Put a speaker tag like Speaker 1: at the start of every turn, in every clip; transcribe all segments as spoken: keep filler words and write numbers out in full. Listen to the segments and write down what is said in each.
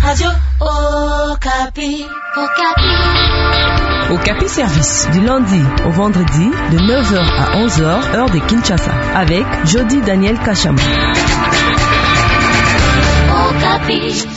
Speaker 1: Radio Okapi. Okapi.
Speaker 2: Okapi Service, du lundi au vendredi, de neuf heures à onze heures, heure de Kinshasa, avec Jody Daniel Kachama.
Speaker 1: Okapi.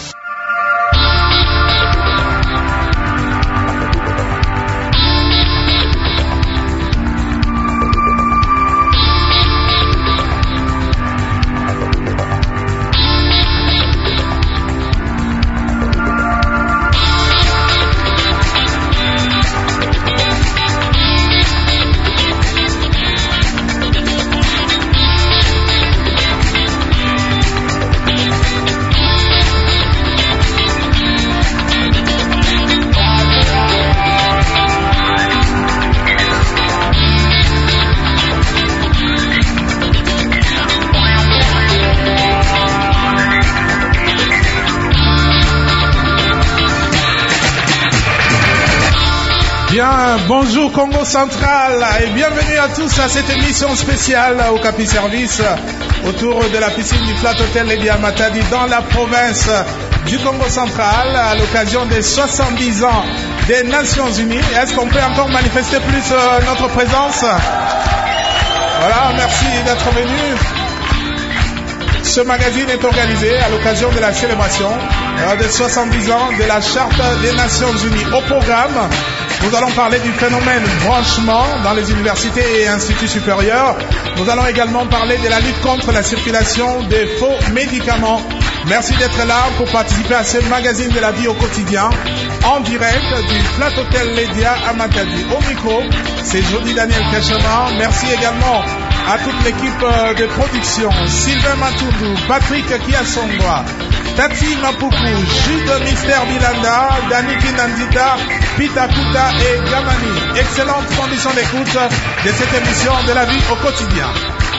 Speaker 3: Bien, bonjour Congo Central et bienvenue à tous à cette émission spéciale au Okapi Service autour de la piscine du Flat Hotel Lady à Matadi dans la province du Congo Central à l'occasion des soixante-dix ans des Nations Unies. Est-ce qu'on peut encore manifester plus euh, notre présence? Voilà, merci d'être venus. Ce magazine est organisé à l'occasion de la célébration euh, des soixante-dix ans de la Charte des Nations Unies. Au programme, nous allons parler du phénomène branchement dans les universités et instituts supérieurs. Nous allons également parler de la lutte contre la circulation des faux médicaments. Merci d'être là pour participer à ce magazine de la vie au quotidien, en direct du Flat Hotel Lédia à Matadi. Au micro, c'est Jody Daniel Kachama. Merci également à toute l'équipe de production, Sylvain Matoudou, Patrick Kiasongwa, Tati Mapuku, Jude Mister Bilanda, Dani Kinandita, Pita Kuta et Gamani. Excellente condition d'écoute de cette émission de la vie au quotidien.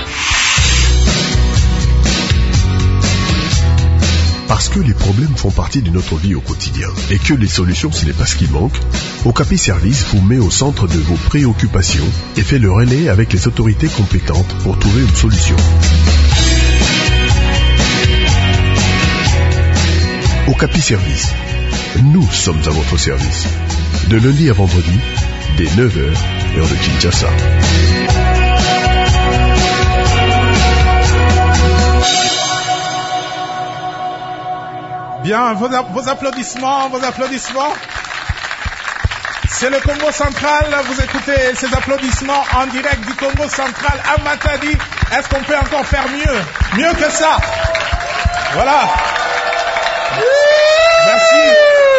Speaker 4: Parce que les problèmes font partie de notre vie au quotidien et que les solutions ce n'est pas ce qui manque, Okapi Service vous met au centre de vos préoccupations et fait le relais avec les autorités compétentes pour trouver une solution. Okapi Service, nous sommes à votre service. De lundi à vendredi, dès neuf heures, heure de Kinshasa.
Speaker 3: Bien, vos, vos applaudissements, vos applaudissements. C'est le Congo Central, vous écoutez ces applaudissements en direct du Congo Central à Matadi. Est-ce qu'on peut encore faire mieux? Mieux que ça? Voilà. Merci.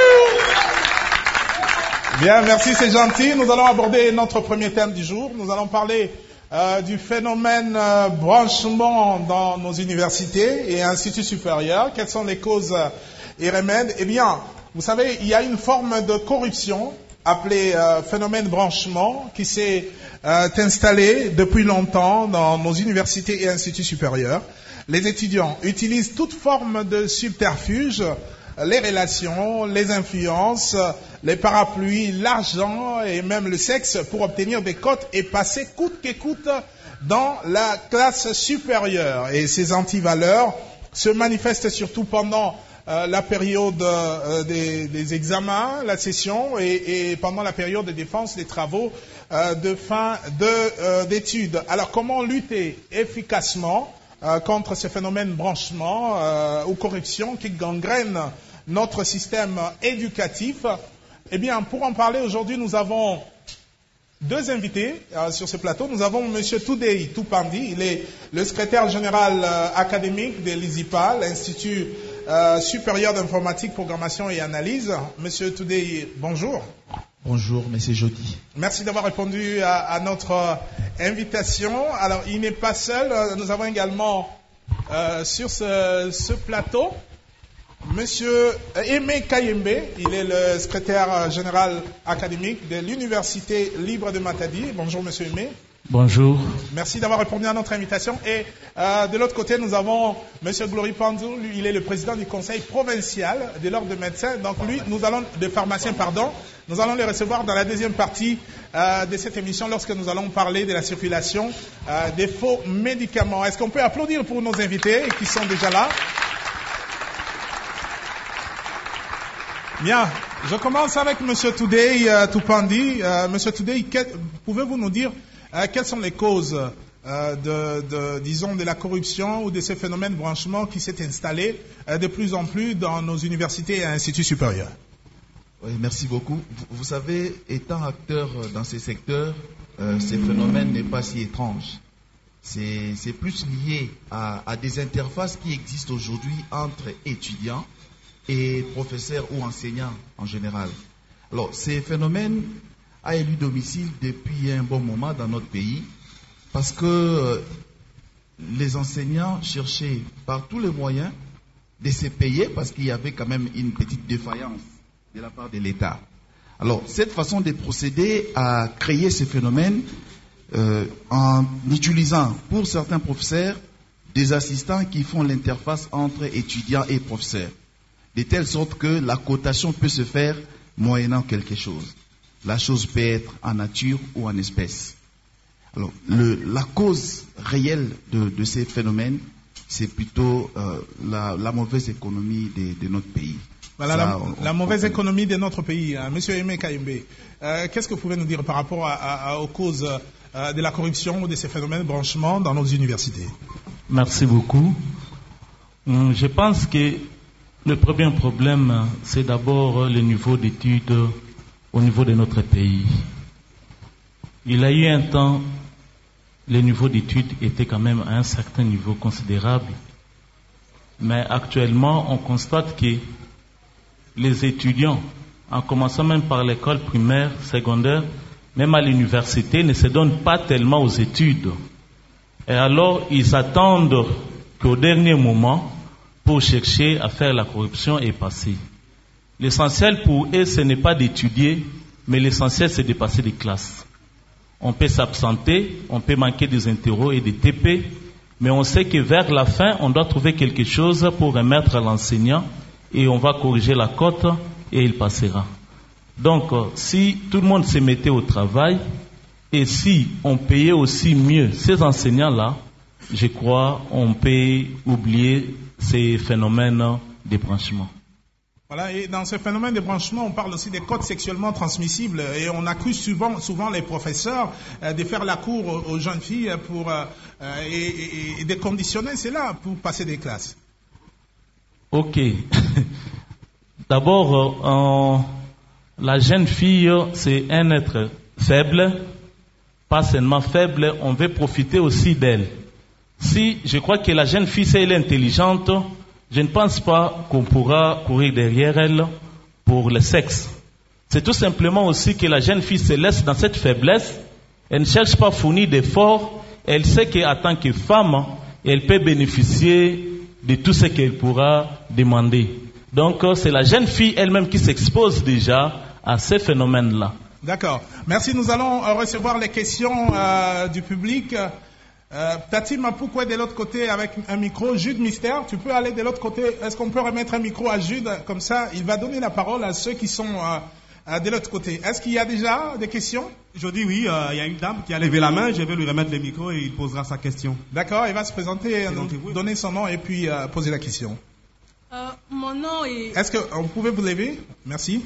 Speaker 3: Bien, merci, c'est gentil. Nous allons aborder notre premier thème du jour. Nous allons parler euh, du phénomène euh, branchement dans nos universités et instituts supérieurs. Quelles sont les causes euh, et remèdes? Eh bien, vous savez, il y a une forme de corruption appelée euh, phénomène branchement qui s'est euh, installée depuis longtemps dans nos universités et instituts supérieurs. Les étudiants utilisent toute forme de subterfuge, les relations, les influences, les parapluies, l'argent et même le sexe pour obtenir des cotes et passer coûte que coûte dans la classe supérieure. Et ces antivaleurs se manifestent surtout pendant euh, la période euh, des, des examens, la session et, et pendant la période de défense des travaux euh, de fin de, euh, d'études. Alors comment lutter efficacement euh, contre ce phénomène branchement euh, ou corruption qui gangrène notre système éducatif? Eh bien, pour en parler aujourd'hui, nous avons deux invités euh, sur ce plateau. Nous avons M. Toudei Toupandi, il est le secrétaire général euh, académique de l'I S I P A, l'Institut euh, supérieur d'informatique, programmation et analyse. M. Toudei, bonjour.
Speaker 5: Bonjour, M. Jody.
Speaker 3: Merci d'avoir répondu à, à notre euh, invitation. Alors, il n'est pas seul. Nous avons également euh, sur ce, ce plateau Monsieur Aimé Kayembe, il est le secrétaire général académique de l'Université libre de Matadi. Bonjour Monsieur Aimé.
Speaker 5: Bonjour.
Speaker 3: Merci d'avoir répondu à notre invitation. Et euh, de l'autre côté, nous avons Monsieur Glory Panzou, lui, il est le président du conseil provincial de l'ordre des médecins. Donc lui, nous allons, de pharmaciens, pardon, nous allons les recevoir dans la deuxième partie euh, de cette émission lorsque nous allons parler de la circulation euh, des faux médicaments. Est-ce qu'on peut applaudir pour nos invités qui sont déjà là? Bien, je commence avec M. Toudey euh, Tupandi. Euh, M. Toudey, pouvez-vous nous dire euh, quelles sont les causes euh, de, de, disons, de la corruption ou de ces phénomènes de branchement qui s'est installé euh, de plus en plus dans nos universités et instituts supérieurs?
Speaker 5: Oui, merci beaucoup. Vous, vous savez, étant acteur dans ces secteurs, euh, ces phénomènes n'est pas si étrange. C'est, c'est plus lié à, à des interfaces qui existent aujourd'hui entre étudiants et professeurs ou enseignants en général. Alors, ces phénomènes ont élu domicile depuis un bon moment dans notre pays parce que euh, les enseignants cherchaient par tous les moyens de se payer parce qu'il y avait quand même une petite défaillance de la part de l'État. Alors, cette façon de procéder a créé ces phénomènes euh, en utilisant pour certains professeurs des assistants qui font l'interface entre étudiants et professeurs, de telle sorte que la cotation peut se faire moyennant quelque chose. La chose peut être en nature ou en espèces. Alors, le, la cause réelle de, de ces phénomènes, c'est plutôt euh, la, la mauvaise économie de, de notre pays.
Speaker 3: Voilà,
Speaker 5: Ça,
Speaker 3: la,
Speaker 5: on,
Speaker 3: la
Speaker 5: on,
Speaker 3: mauvaise
Speaker 5: on...
Speaker 3: économie de notre pays. Hein. Monsieur Aimé Kayembe, euh, qu'est-ce que vous pouvez nous dire par rapport à, à, aux causes euh, de la corruption ou de ces phénomènes de branchement dans nos universités?
Speaker 6: Merci beaucoup. Je pense que le premier problème, c'est d'abord le niveau d'études au niveau de notre pays. Il a eu un temps, le niveau d'études était quand même à un certain niveau considérable. Mais actuellement, on constate que les étudiants, en commençant même par l'école primaire, secondaire, même à l'université, ne se donnent pas tellement aux études. Et alors, ils attendent qu'au dernier moment, pour chercher à faire la corruption et passer. L'essentiel pour eux, ce n'est pas d'étudier, mais l'essentiel, c'est de passer des classes. On peut s'absenter, on peut manquer des interros et des T P, mais on sait que vers la fin, on doit trouver quelque chose pour remettre à l'enseignant et on va corriger la cote et il passera. Donc, si tout le monde se mettait au travail et si on payait aussi mieux ces enseignants-là, je crois on peut oublier ces phénomènes de branchement.
Speaker 3: Voilà, et dans ce phénomène de branchement, on parle aussi des codes sexuellement transmissibles et on accuse souvent, souvent les professeurs euh, de faire la cour aux, aux jeunes filles pour, euh, et, et, et de conditionner cela pour passer des classes.
Speaker 6: Ok. D'abord, euh, la jeune fille, c'est un être faible, pas seulement faible, on veut profiter aussi d'elle. Si je crois que la jeune fille, si elle est intelligente, je ne pense pas qu'on pourra courir derrière elle pour le sexe. C'est tout simplement aussi que la jeune fille se laisse dans cette faiblesse. Elle ne cherche pas à fournir d'efforts. Elle sait qu'en tant que femme, elle peut bénéficier de tout ce qu'elle pourra demander. Donc, c'est la jeune fille elle-même qui s'expose déjà à ces phénomènes-là.
Speaker 3: D'accord. Merci. Nous allons recevoir les questions euh, du public. Euh, Tati Mapoukwe de l'autre côté avec un micro. Jude Mystère, tu peux aller de l'autre côté. Est-ce qu'on peut remettre un micro à Jude? Comme ça, il va donner la parole à ceux qui sont euh, de l'autre côté. Est-ce qu'il y a déjà des questions?
Speaker 7: Je dis oui, euh, il y a une dame qui a levé la main. Je vais lui remettre le micro et il posera sa question.
Speaker 3: D'accord, il va se présenter, nous donner son nom et puis euh, poser la question.
Speaker 8: Euh, mon nom est...
Speaker 3: Est-ce que vous pouvez vous lever? Merci.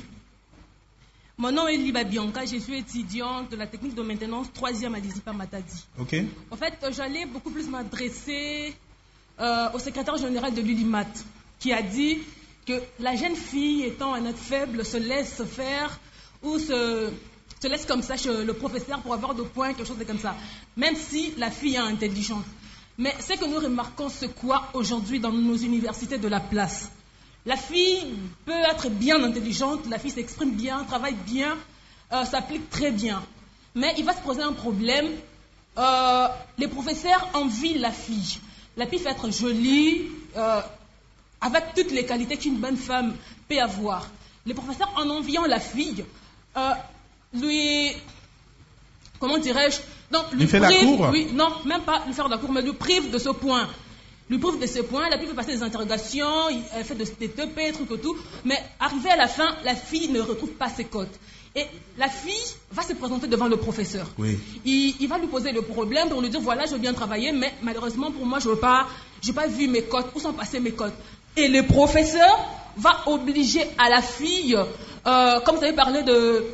Speaker 8: Mon nom est Liba Bianca, je suis étudiante de la technique de maintenance troisième à l'ISIPA Matadi.
Speaker 3: Ok.
Speaker 8: En fait, j'allais beaucoup plus m'adresser euh, au secrétaire général de l'U L I M A T, qui a dit que la jeune fille, étant un être faible, se laisse faire ou se, se laisse comme ça chez le professeur pour avoir de points, quelque chose de comme ça, même si la fille est intelligente. Mais ce que nous remarquons, c'est quoi aujourd'hui dans nos universités de la place? La fille peut être bien intelligente, la fille s'exprime bien, travaille bien, euh, s'applique très bien. Mais il va se poser un problème. Euh, les professeurs envient la fille. La fille peut être jolie, euh, avec toutes les qualités qu'une bonne femme peut avoir. Les professeurs, en enviant la fille, euh, lui... Comment dirais-je? Donc, lui,
Speaker 3: lui fait
Speaker 8: prive,
Speaker 3: la cour?
Speaker 8: Oui, non, même pas lui faire la cour, mais lui prive de ce point. Lui prouve de ce point, la fille peut passer des interrogations, elle fait des T P, trucs et tout, mais arrivé à la fin, la fille ne retrouve pas ses cotes. Et la fille va se présenter devant le professeur.
Speaker 3: Oui.
Speaker 8: Il, il va lui poser le problème pour lui dire voilà, je veux bien travailler, mais malheureusement pour moi, je n'ai pas, j'ai pas vu mes cotes, où sont passées mes cotes. Et le professeur, va obliger à la fille, euh, comme vous avez parlé de,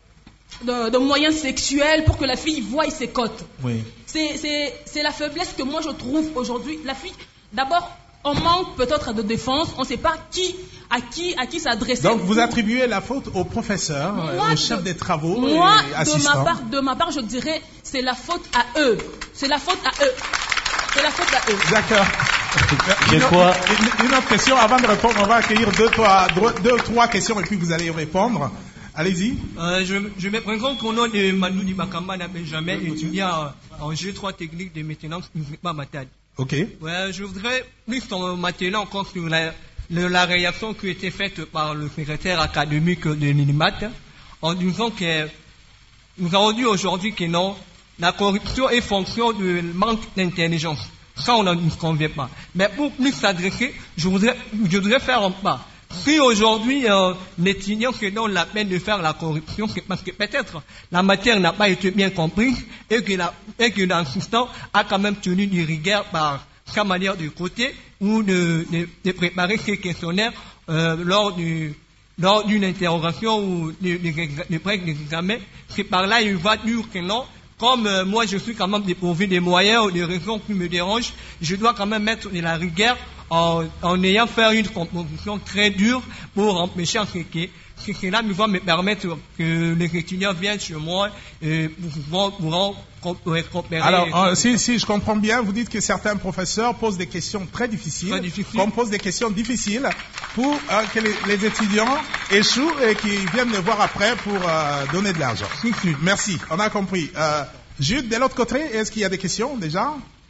Speaker 8: de, de moyens sexuels pour que la fille voie ses côtes.
Speaker 3: Oui.
Speaker 8: C'est, c'est, c'est la faiblesse que moi je trouve aujourd'hui. La fille, d'abord, on manque peut-être de défense, on ne sait pas qui, à qui, à qui s'adresser.
Speaker 3: Donc vous attribuez la faute au professeur, moi, au chef de, des travaux
Speaker 8: moi,
Speaker 3: et assistant.
Speaker 8: de ma part, de ma part, je dirais, c'est la faute à eux. C'est la faute à eux. C'est la faute à eux.
Speaker 3: D'accord. Une,
Speaker 6: crois...
Speaker 3: une, une autre question avant de répondre, on va accueillir deux, trois, deux, trois questions et puis vous allez y répondre. Allez-y.
Speaker 9: Euh, je, je me présente au nom de Manoudi Bakamba Benjamin, étudiant en G trois technique de maintenance uniquement matérielle.
Speaker 3: Ok.
Speaker 9: Ouais, je voudrais plus m'atteler encore sur la, la, la réaction qui a été faite par le secrétaire académique de l'Unimat en disant que nous avons dit aujourd'hui que non, la corruption est fonction du manque d'intelligence. Ça, on ne convient pas. Mais pour plus s'adresser, je voudrais, je voudrais faire un pas. Si aujourd'hui, euh, l'étudiant se donne la peine de faire la corruption, c'est parce que peut-être la matière n'a pas été bien comprise et que, la, et que l'assistant a quand même tenu du rigueur par sa manière de côté ou de, de, de préparer ses questionnaires euh, lors du, lors d'une interrogation ou de, de, de, de d'examen. C'est par là il va dire que non. Comme euh, moi je suis quand même dépourvu des moyens ou des raisons qui me dérangent, je dois quand même mettre de la rigueur en, en ayant fait une composition très dure pour empêcher ce que ce cela va me permettre que les étudiants viennent chez moi et pourront, pourront coopérer.
Speaker 3: Alors, euh, si, si je comprends bien, vous dites que certains professeurs posent des questions très difficiles,
Speaker 9: très difficile.
Speaker 3: qu'on pose des questions difficiles pour euh, que les, les étudiants échouent et qu'ils viennent les voir après pour euh, donner de l'argent. Merci, on a compris. Euh, Jude, de l'autre côté, est-ce qu'il y a des questions déjà?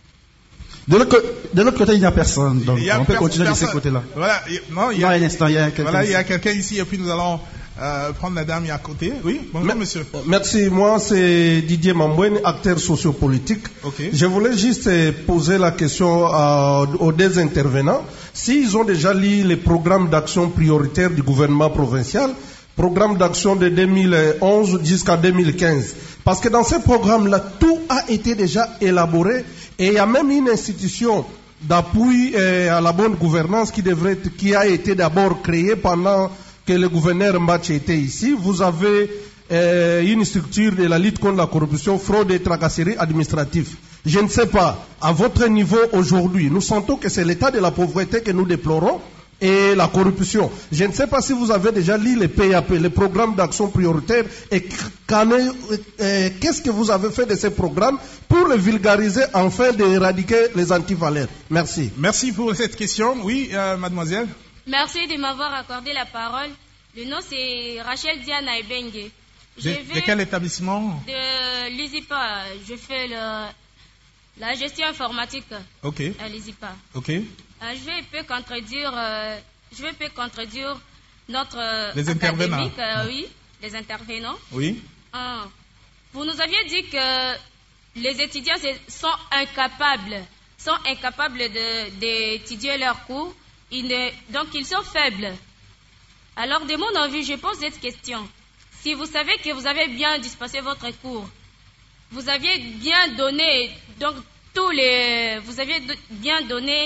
Speaker 10: De l'autre, de l'autre côté, il n'y a personne, donc
Speaker 3: a
Speaker 10: on peut
Speaker 3: pers-
Speaker 10: continuer
Speaker 3: personne.
Speaker 10: de ce côté-là.
Speaker 3: Voilà, non, il y a,
Speaker 10: non, un instant, il y a quelqu'un
Speaker 3: voilà, il y a
Speaker 10: ici.
Speaker 3: quelqu'un ici et puis nous allons euh, prendre la dame à côté. Oui, bonjour
Speaker 11: Me-
Speaker 3: monsieur.
Speaker 11: Merci, moi c'est Didier Mambouine, acteur sociopolitique.
Speaker 3: Okay.
Speaker 11: Je voulais juste poser la question à, aux deux intervenants. S'ils ont déjà lu les programmes d'action prioritaires du gouvernement provincial, programme d'action de deux mille onze jusqu'à deux mille quinze. Parce que dans ces programmes-là, tout a été déjà élaboré et il y a même une institution d'appui euh, à la bonne gouvernance qui, devrait, qui a été d'abord créée pendant que le gouverneur Mbach était ici. Vous avez euh, une structure de la lutte contre la corruption, fraude et tracasserie administrative. Je ne sais pas, à votre niveau aujourd'hui, nous sentons que c'est l'état de la pauvreté que nous déplorons et la corruption. Je ne sais pas si vous avez déjà lu les P A P, les programmes d'action prioritaire, et qu'est-ce que vous avez fait de ces programmes pour les vulgariser afin d'éradiquer les antivaleurs. Merci.
Speaker 3: Merci pour cette question. Oui, euh, mademoiselle.
Speaker 12: Merci de m'avoir accordé la parole. Le nom c'est Rachel Diana Ebengue.
Speaker 3: De, de quel établissement?
Speaker 12: De l'I S I P A. Je fais le, la gestion informatique
Speaker 3: okay.
Speaker 12: à l'I S I P A.
Speaker 3: Ok.
Speaker 12: Euh, je vais un peu contredire, euh, je vais un peu contredire notre euh,
Speaker 3: les intervenants.
Speaker 12: académique, euh, oui, les intervenants.
Speaker 3: Oui.
Speaker 12: Euh, vous nous aviez dit que les étudiants sont incapables, sont incapables de, d'étudier leurs cours, ils ne, donc ils sont faibles. Alors de mon avis, je pose cette question. Si vous savez que vous avez bien dispensé votre cours, vous aviez bien donné, donc tous les, vous aviez bien donné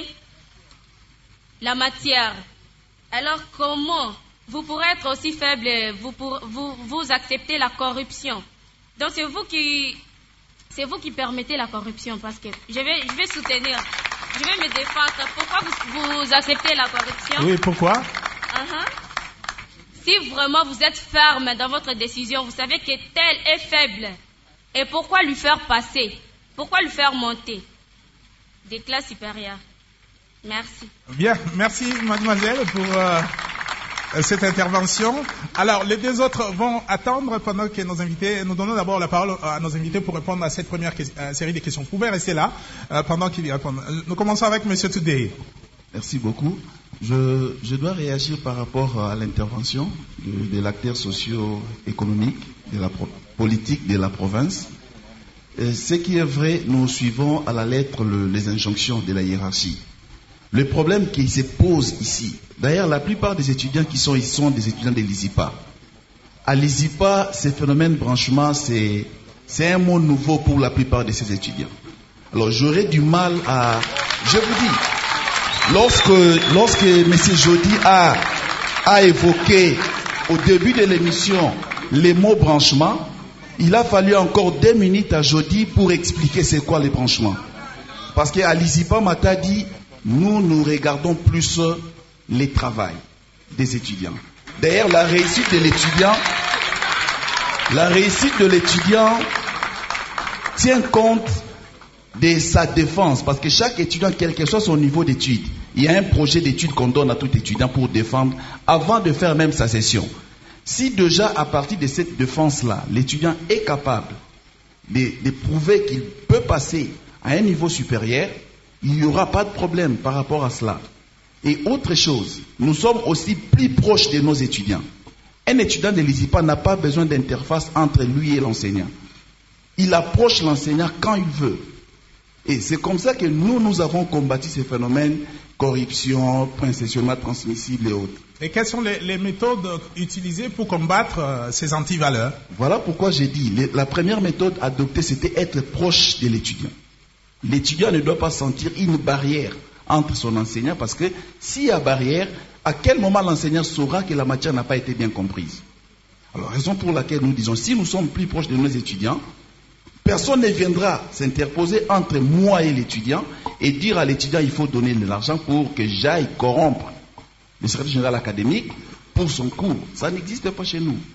Speaker 12: la matière. Alors comment vous pourrez être aussi faible, vous, pour, vous, vous acceptez la corruption? Donc c'est vous qui, c'est vous qui permettez la corruption, parce que je vais, je vais soutenir, je vais me défendre. Pourquoi vous, vous acceptez la corruption?
Speaker 3: Oui, pourquoi?
Speaker 12: Uh-huh. Si vraiment vous êtes ferme dans votre décision, vous savez que tel est faible, et pourquoi lui faire passer? Pourquoi lui faire monter des classes supérieures? Merci.
Speaker 3: Bien, merci mademoiselle pour euh, cette intervention. Alors, les deux autres vont attendre pendant que nos invités, nous donnons d'abord la parole à nos invités pour répondre à cette première euh, série de questions. Vous pouvez rester là euh, pendant qu'ils y répondent. Nous commençons avec monsieur Toudé.
Speaker 5: Merci beaucoup. Je, je dois réagir par rapport à l'intervention de, de l'acteur socio-économique, de la pro- politique de la province. Et ce qui est vrai, nous suivons à la lettre le, les injonctions de la hiérarchie. Le problème qui se pose ici, d'ailleurs la plupart des étudiants qui sont ici sont des étudiants de l'I S I P A. À l'I S I P A, ce phénomène de branchement, c'est, c'est un mot nouveau pour la plupart de ces étudiants. Alors j'aurais du mal à... Je vous dis, lorsque, lorsque M. Jody a a évoqué au début de l'émission les mots branchement, il a fallu encore deux minutes à Jody pour expliquer c'est quoi les branchements. Parce qu'à l'Isipa Mata dit, nous, nous regardons plus les travails des étudiants. D'ailleurs, la réussite de l'étudiant, la réussite de l'étudiant tient compte de sa défense, parce que chaque étudiant, quel que soit son niveau d'études, il y a un projet d'études qu'on donne à tout étudiant pour défendre avant de faire même sa session. Si déjà à partir de cette défense-là, l'étudiant est capable de, de prouver qu'il peut passer à un niveau supérieur, il n'y aura pas de problème par rapport à cela. Et autre chose, nous sommes aussi plus proches de nos étudiants. Un étudiant de l'Isipa n'a pas besoin d'interface entre lui et l'enseignant. Il approche l'enseignant quand il veut. Et c'est comme ça que nous, nous avons combattu ces phénomènes, corruption, principlement transmissible et autres.
Speaker 3: Et quelles sont les, les méthodes utilisées pour combattre euh, ces antivaleurs?
Speaker 5: Voilà pourquoi j'ai dit, les, la première méthode adoptée, c'était être proche de l'étudiant. L'étudiant ne doit pas sentir une barrière entre son enseignant, parce que s'il y a barrière, à quel moment l'enseignant saura que la matière n'a pas été bien comprise? Alors, raison pour laquelle nous disons, si nous sommes plus proches de nos étudiants, personne ne viendra s'interposer entre moi et l'étudiant et dire à l'étudiant il faut donner de l'argent pour que j'aille corrompre le secrétaire général académique pour son cours. Ça n'existe pas chez nous.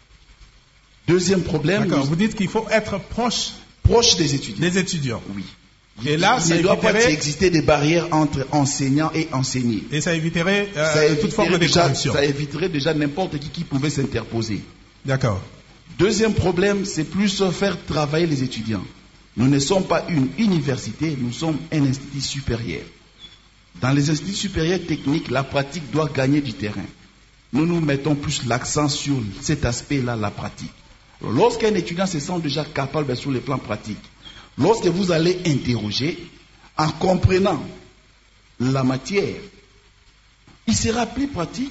Speaker 5: Deuxième problème.
Speaker 3: D'accord, nous... vous dites qu'il faut être proche,
Speaker 5: proche des étudiants.
Speaker 3: Des étudiants.
Speaker 5: Oui.
Speaker 3: Et là,
Speaker 5: il ne doit pas exister des barrières entre enseignants et enseignés.
Speaker 3: Et ça éviterait, euh,
Speaker 5: ça éviterait
Speaker 3: toute forme de
Speaker 5: déjà,
Speaker 3: corruption.
Speaker 5: Ça éviterait déjà n'importe qui qui pouvait s'interposer.
Speaker 3: D'accord.
Speaker 5: Deuxième problème, c'est plus faire travailler les étudiants. Nous ne sommes pas une université, nous sommes un institut supérieur. Dans les instituts supérieurs techniques, la pratique doit gagner du terrain. Nous nous mettons plus l'accent sur cet aspect-là, la pratique. Lorsqu'un étudiant se sent déjà capable sur le plan pratique, lorsque vous allez interroger, en comprenant la matière, il sera plus pratique,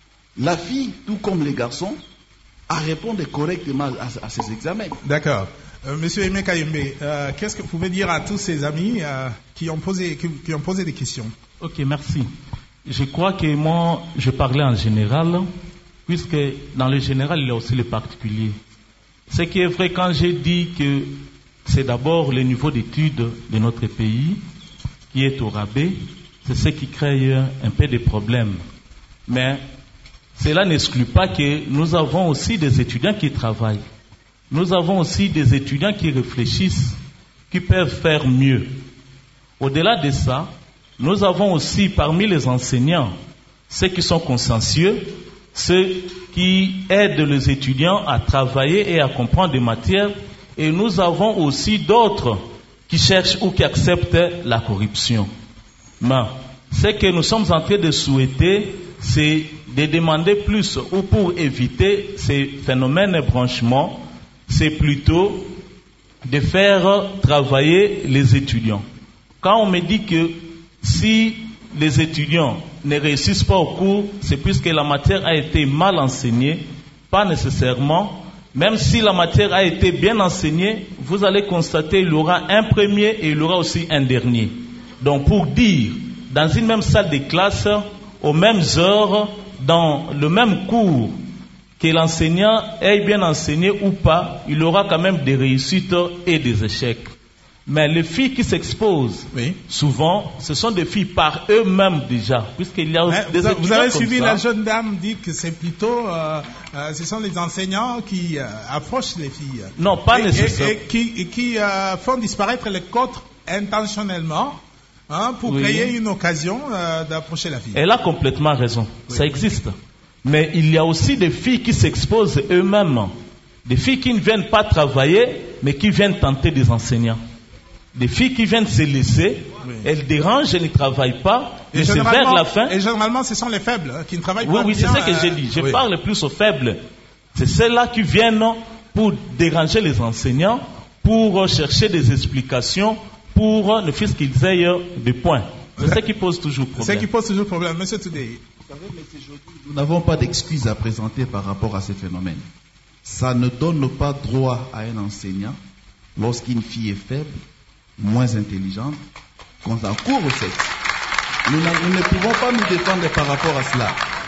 Speaker 5: la fille, tout comme les garçons, à répondre correctement à, à ces examens.
Speaker 3: D'accord. Euh, Monsieur Aimé Kayembe, euh, qu'est-ce que vous pouvez dire à tous ces amis euh, qui, ont posé, qui, qui ont posé des questions?
Speaker 6: Ok, merci. Je crois que moi, je parlais en général, puisque dans le général, il y a aussi le particulier. Ce qui est vrai quand j'ai dit que c'est d'abord le niveau d'études de notre pays qui est au rabais, c'est ce qui crée un peu de problèmes. Mais cela n'exclut pas que nous avons aussi des étudiants qui travaillent. Nous avons aussi des étudiants qui réfléchissent, qui peuvent faire mieux. Au-delà de ça, nous avons aussi parmi les enseignants ceux qui sont consciencieux, ceux qui aident les étudiants à travailler et à comprendre des matières. Et nous avons aussi d'autres qui cherchent ou qui acceptent la corruption. Mais ce que nous sommes en train de souhaiter, c'est de demander plus, ou pour éviter ces phénomènes de branchement, c'est plutôt de faire travailler les étudiants. Quand on me dit que si les étudiants ne réussissent pas au cours, c'est puisque la matière a été mal enseignée, pas nécessairement. Même si la matière a été bien enseignée, vous allez constater qu'il y aura un premier et il y aura aussi un dernier. Donc pour dire, dans une même salle de classe, aux mêmes heures, dans le même cours, que l'enseignant ait bien enseigné ou pas, il aura quand même des réussites et des échecs. Mais les filles qui s'exposent, oui, souvent, ce sont des filles par eux-mêmes déjà, puisqu'il y a
Speaker 3: Mais
Speaker 6: des
Speaker 3: vous,
Speaker 6: étudiants
Speaker 3: vous avez
Speaker 6: comme
Speaker 3: suivi
Speaker 6: ça.
Speaker 3: la jeune dame dit que c'est plutôt, euh, euh, ce sont les enseignants qui euh, approchent les filles.
Speaker 6: Non, pas
Speaker 3: et,
Speaker 6: nécessairement.
Speaker 3: Et, et qui, et qui euh, font disparaître les côtes intentionnellement, hein, pour
Speaker 6: Oui.
Speaker 3: créer une occasion euh, d'approcher la fille.
Speaker 6: Elle a complètement raison,
Speaker 3: Oui.
Speaker 6: ça existe. Mais il y a aussi des filles qui s'exposent eux-mêmes, des filles qui ne viennent pas travailler, mais qui viennent tenter des enseignants. Des filles qui viennent se laisser, oui, elles dérangent, elles ne travaillent pas,
Speaker 3: Et
Speaker 6: mais c'est vers la fin.
Speaker 3: Et généralement, ce sont les faibles hein, qui ne travaillent
Speaker 6: Oui,
Speaker 3: pas
Speaker 6: oui,
Speaker 3: bien.
Speaker 6: c'est ça que
Speaker 3: euh,
Speaker 6: j'ai dit. Je
Speaker 3: oui.
Speaker 6: parle plus aux faibles. C'est celles-là qui viennent pour déranger les enseignants, pour chercher des explications, pour ne fût-ce qu'ils aient des points. C'est ça qui pose toujours problème.
Speaker 3: C'est ça qui pose toujours problème. Monsieur Toudé.
Speaker 5: Vous savez, M. Jody, nous n'avons pas d'excuses à présenter par rapport à ces phénomènes. Ça ne donne pas droit à un enseignant, lorsqu'une fille est faible, moins intelligente, qu'on a cours au sexe. Nous, nous ne pouvons pas nous défendre par rapport à cela.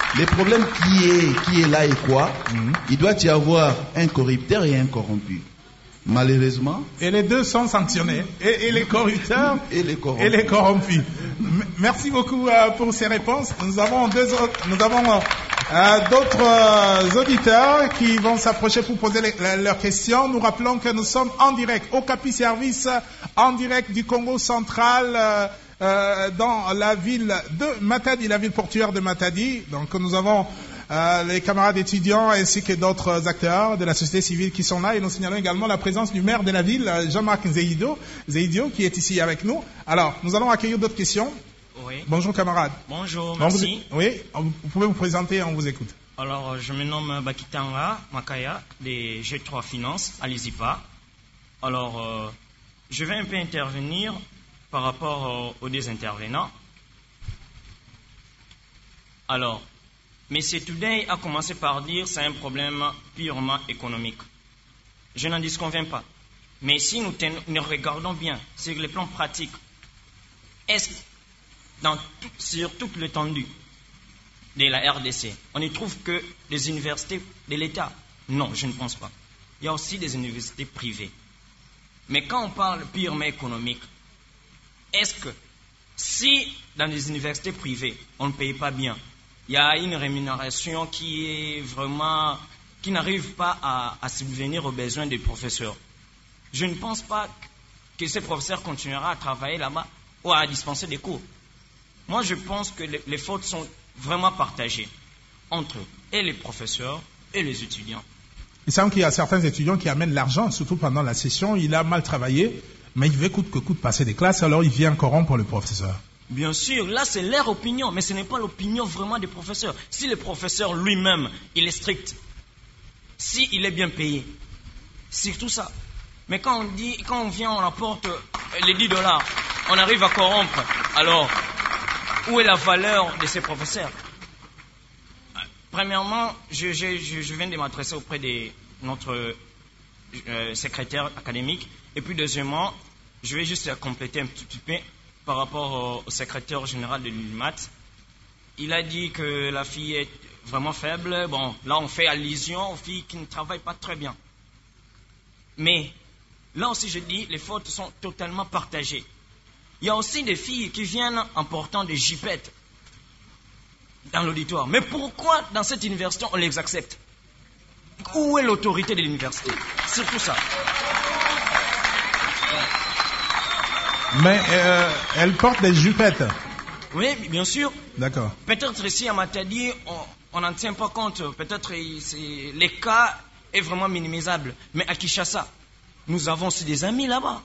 Speaker 5: le problème qui est, qui est là est quoi? Mm-hmm. Il doit y avoir un corrupteur et un corrompu. Malheureusement.
Speaker 3: Et les deux sont sanctionnés. Et, et les corrupteurs
Speaker 5: et les corrompus.
Speaker 3: Et les corrompus. M- merci beaucoup euh, pour ces réponses. Nous avons deux autres, nous avons euh, d'autres euh, auditeurs qui vont s'approcher pour poser les, les, leurs questions. Nous rappelons que nous sommes en direct au Capi Service, en direct du Congo central, euh, euh, dans la ville de Matadi, la ville portuaire de Matadi. Donc nous avons Euh, les camarades étudiants ainsi que d'autres acteurs de la société civile qui sont là, et nous signalons également la présence du maire de la ville, Jean-Marc Zeidio, Zeidio, qui est ici avec nous. Alors, nous allons accueillir d'autres questions.
Speaker 13: Oui.
Speaker 3: Bonjour camarades.
Speaker 13: Bonjour, merci.
Speaker 3: Vous, oui, vous pouvez vous présenter, on vous écoute.
Speaker 13: Alors, je me nomme Bakitanga Makaya des G trois Finances à l'ISIPA. Alors, euh, je vais un peu intervenir par rapport euh, aux deux intervenants. Alors, M. Today a commencé par dire que c'est un problème purement économique. Je n'en disconviens pas. Mais si nous, ten, nous regardons bien sur les plans pratiques, est-ce dans tout, sur toute l'étendue de la R D C, on y trouve que des universités de l'État? Non, je ne pense pas. Il y a aussi des universités privées. Mais quand on parle purement économique, est-ce que si dans les universités privées, on ne paye pas bien, il y a une rémunération qui est vraiment, qui n'arrive pas à, à subvenir aux besoins des professeurs, je ne pense pas que ces professeurs continueront à travailler là-bas ou à dispenser des cours. Moi, je pense que les, les fautes sont vraiment partagées entre et les professeurs et les étudiants.
Speaker 3: Il semble qu'il y a certains étudiants qui amènent l'argent, surtout pendant la session. Il a mal travaillé, mais il veut coûte que coûte passer des classes, alors il vient corrompre le professeur.
Speaker 13: Bien sûr, là c'est leur opinion, mais ce n'est pas l'opinion vraiment des professeurs. Si le professeur lui-même, il est strict, si il est bien payé, c'est tout ça. Mais quand on dit, quand on vient, on apporte les dix dollars, on arrive à corrompre. Alors, où est la valeur de ces professeurs? Premièrement, je, je, je viens de m'adresser auprès de notre euh, secrétaire académique. Et puis deuxièmement, je vais juste compléter un petit peu par rapport au, au secrétaire général de l'U L I M A T. Il a dit que la fille est vraiment faible. Bon, là on fait allusion aux filles qui ne travaillent pas très bien. Mais là aussi je dis, les fautes sont totalement partagées. Il y a aussi des filles qui viennent en portant des jipettes dans l'auditoire. Mais pourquoi dans cette université on les accepte? Où est l'autorité de l'université? C'est tout ça.
Speaker 3: Mais euh, elle porte des jupettes.
Speaker 13: Oui, bien sûr.
Speaker 3: D'accord.
Speaker 13: Peut-être ici à Matadi, on n'en tient pas compte. Peut-être c'est, les cas est vraiment minimisable. Mais à Kinshasa, nous avons aussi des amis là-bas.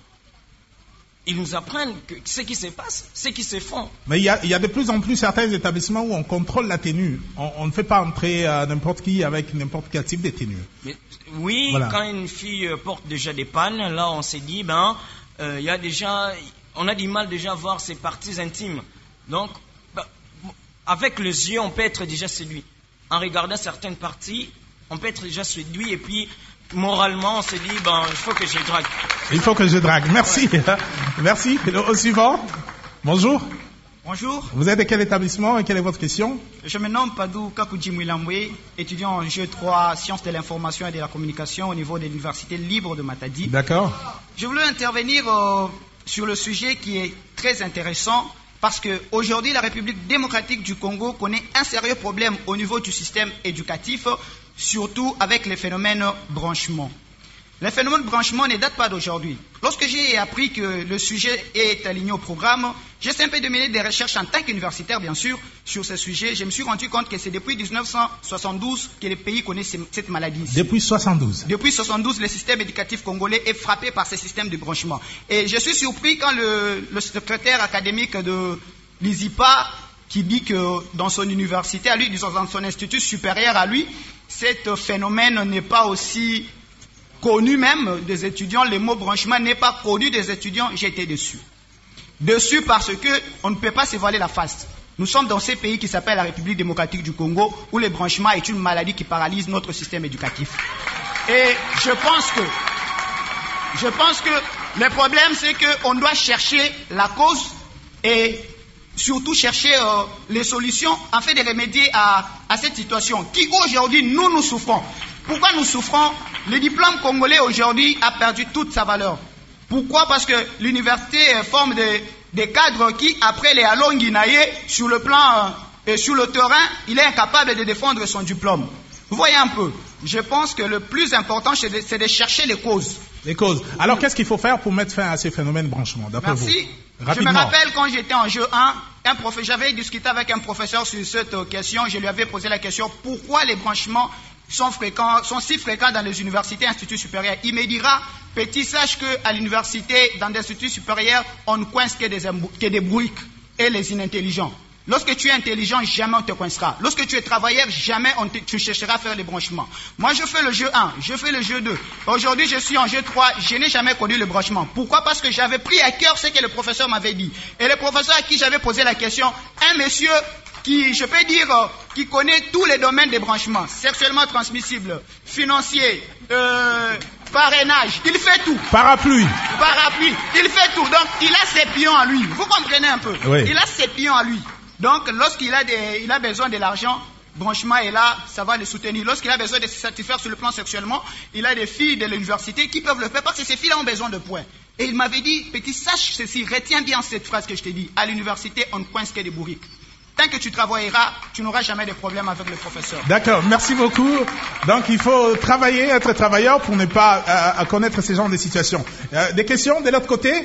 Speaker 13: Ils nous apprennent que ce qui se passe, ce qui se font.
Speaker 3: Mais il y a, il y a de plus en plus certains établissements où on contrôle la tenue. On, on ne fait pas entrer euh, n'importe qui avec n'importe quel type de tenue.
Speaker 13: Mais, oui, voilà. Quand une fille porte déjà des pannes, là on s'est dit, ben, euh, il y a déjà, on a du mal déjà à voir ses parties intimes. Donc, ben, avec les yeux, on peut être déjà séduit. En regardant certaines parties, on peut être déjà séduit et puis moralement, on s'est dit, ben, il faut que je drague.
Speaker 3: Il faut que je drague. Merci. Ouais. Merci. Au suivant. Bonjour.
Speaker 14: Bonjour.
Speaker 3: Vous êtes de quel établissement et quelle est votre question?
Speaker 14: Je me nomme Padou Kakujimwilambwe, étudiant en G trois, Sciences de l'information et de la communication au niveau de l'Université libre de Matadi.
Speaker 3: D'accord.
Speaker 14: Je voulais intervenir euh, sur le sujet qui est très intéressant parce qu'aujourd'hui, la République démocratique du Congo connaît un sérieux problème au niveau du système éducatif, surtout avec les phénomènes branchement. Le phénomène branchement ne date pas d'aujourd'hui. Lorsque j'ai appris que le sujet est aligné au programme, j'ai simplement mené des recherches en tant qu'universitaire, bien sûr, sur ce sujet. Je me suis rendu compte que c'est depuis mille neuf cent soixante-douze que le pays connaît cette maladie.
Speaker 3: Depuis soixante-douze.
Speaker 14: Depuis soixante-douze, le système éducatif congolais est frappé par ce système de branchement. Et je suis surpris quand le, le secrétaire académique de l'ISIPA, qui dit que dans son université, à lui, dans son institut supérieur à lui, ce phénomène n'est pas aussi connu même des étudiants, le mot branchement n'est pas connu des étudiants, j'ai été déçu. Déçu parce qu'on ne peut pas se voiler la face. Nous sommes dans ces pays qui s'appellent la République démocratique du Congo, où le branchement est une maladie qui paralyse notre système éducatif. Et je pense que, je pense que le problème c'est qu'on doit chercher la cause et surtout chercher euh, les solutions afin de remédier à, à cette situation qui aujourd'hui, nous, nous souffrons. Pourquoi nous souffrons? Le diplôme congolais aujourd'hui a perdu toute sa valeur. Pourquoi? Parce que l'université forme des, des cadres qui, après les Alon Guinaye, sur le plan euh, et sur le terrain, il est incapable de défendre son diplôme. Vous voyez un peu. Je pense que le plus important, c'est de, c'est de chercher les causes.
Speaker 3: Les causes. Alors, qu'est-ce qu'il faut faire pour mettre fin à ces phénomènes de branchement, d'après vous?
Speaker 14: Merci.
Speaker 3: Rapidement.
Speaker 14: Je me rappelle quand j'étais en jeu un, un prof... j'avais discuté avec un professeur sur cette question. Je lui avais posé la question pourquoi les branchements sont, fréquents, sont si fréquents dans les universités et instituts supérieurs. Il me dira, petit, sache qu'à l'université, dans des instituts supérieurs, on ne coince que des, que des bruiques et les inintelligents. Lorsque tu es intelligent, jamais on te coincera. Lorsque tu es travailleur, jamais on te, tu chercheras à faire les branchements. Moi, je fais le jeu un, je fais le jeu deux. Aujourd'hui, je suis en jeu trois, je n'ai jamais connu le branchement. Pourquoi? Parce que j'avais pris à cœur ce que le professeur m'avait dit. Et le professeur à qui j'avais posé la question, un monsieur qui, je peux dire, qui connaît tous les domaines des branchements, sexuellement transmissibles, financiers, euh, parrainage, il fait tout.
Speaker 3: Parapluie.
Speaker 14: Parapluie, il fait tout. Donc, il a ses pions à lui. Vous comprenez un peu?
Speaker 3: Oui.
Speaker 14: Il a ses pions à lui. Donc, lorsqu'il a, des, il a besoin de l'argent, branchement est là, ça va le soutenir. Lorsqu'il a besoin de se satisfaire sur le plan sexuellement, il a des filles de l'université qui peuvent le faire parce que ces filles-là ont besoin de points. Et il m'avait dit, petit, sache ceci, retiens bien cette phrase que je t'ai dit. À l'université, on ne coince que des bourriques. Tant que tu travailleras, tu n'auras jamais de problème avec le professeur.
Speaker 3: D'accord, merci beaucoup. Donc, il faut travailler, être travailleur pour ne pas euh, connaître ces genres de situations. Euh, des questions de l'autre côté?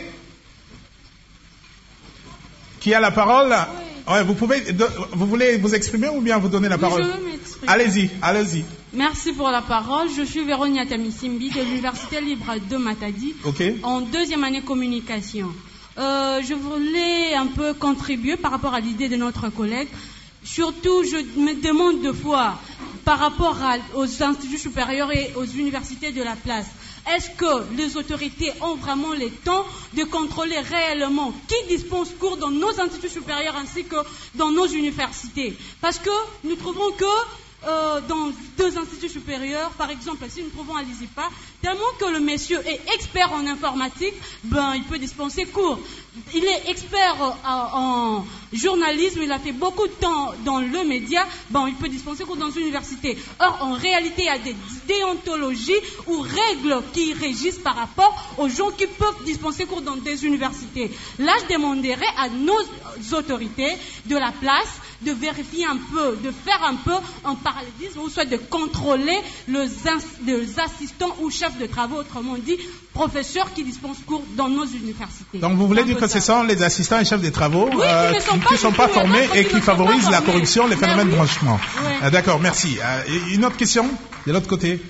Speaker 3: Qui a la parole? Ouais, vous pouvez, de, vous voulez vous exprimer ou bien vous donner la
Speaker 15: oui,
Speaker 3: parole?
Speaker 15: Je veux m'exprimer.
Speaker 3: Allez-y, allez-y.
Speaker 15: Merci pour la parole. Je suis Véronia Tamisimbi de l'Université libre de Matadi,
Speaker 3: okay.
Speaker 15: En deuxième année communication. Euh, je voulais un peu contribuer par rapport à l'idée de notre collègue. Surtout, je me demande deux fois par rapport à, aux instituts supérieurs et aux universités de la place. Est-ce que les autorités ont vraiment le temps de contrôler réellement qui dispense cours dans nos instituts supérieurs ainsi que dans nos universités? Parce que nous trouvons que euh, dans deux instituts supérieurs, par exemple, si nous trouvons à l'I S I P A, tellement que le monsieur est expert en informatique, ben il peut dispenser cours. Il est expert euh, en journalisme, il a fait beaucoup de temps dans le média, ben il peut dispenser cours dans une université. Or, en réalité, il y a des déontologies ou règles qui régissent par rapport aux gens qui peuvent dispenser cours dans des universités. Là, je demanderais à nos autorités de la place de vérifier un peu, de faire un peu un parallélisme, ou soit de contrôler les, les assistants ou chefs de travaux, autrement dit, professeurs qui dispensent cours dans nos universités.
Speaker 3: Donc vous voulez dire que ce sont les assistants et chefs de travaux
Speaker 15: oui,
Speaker 3: euh,
Speaker 15: qui ne
Speaker 3: sont,
Speaker 15: sont
Speaker 3: pas,
Speaker 15: pas,
Speaker 3: sont pas formés et qui favorisent la corruption, les phénomènes
Speaker 15: oui.
Speaker 3: de branchement.
Speaker 15: Oui.
Speaker 3: Euh, D'accord, merci. Euh, une autre question de l'autre côté?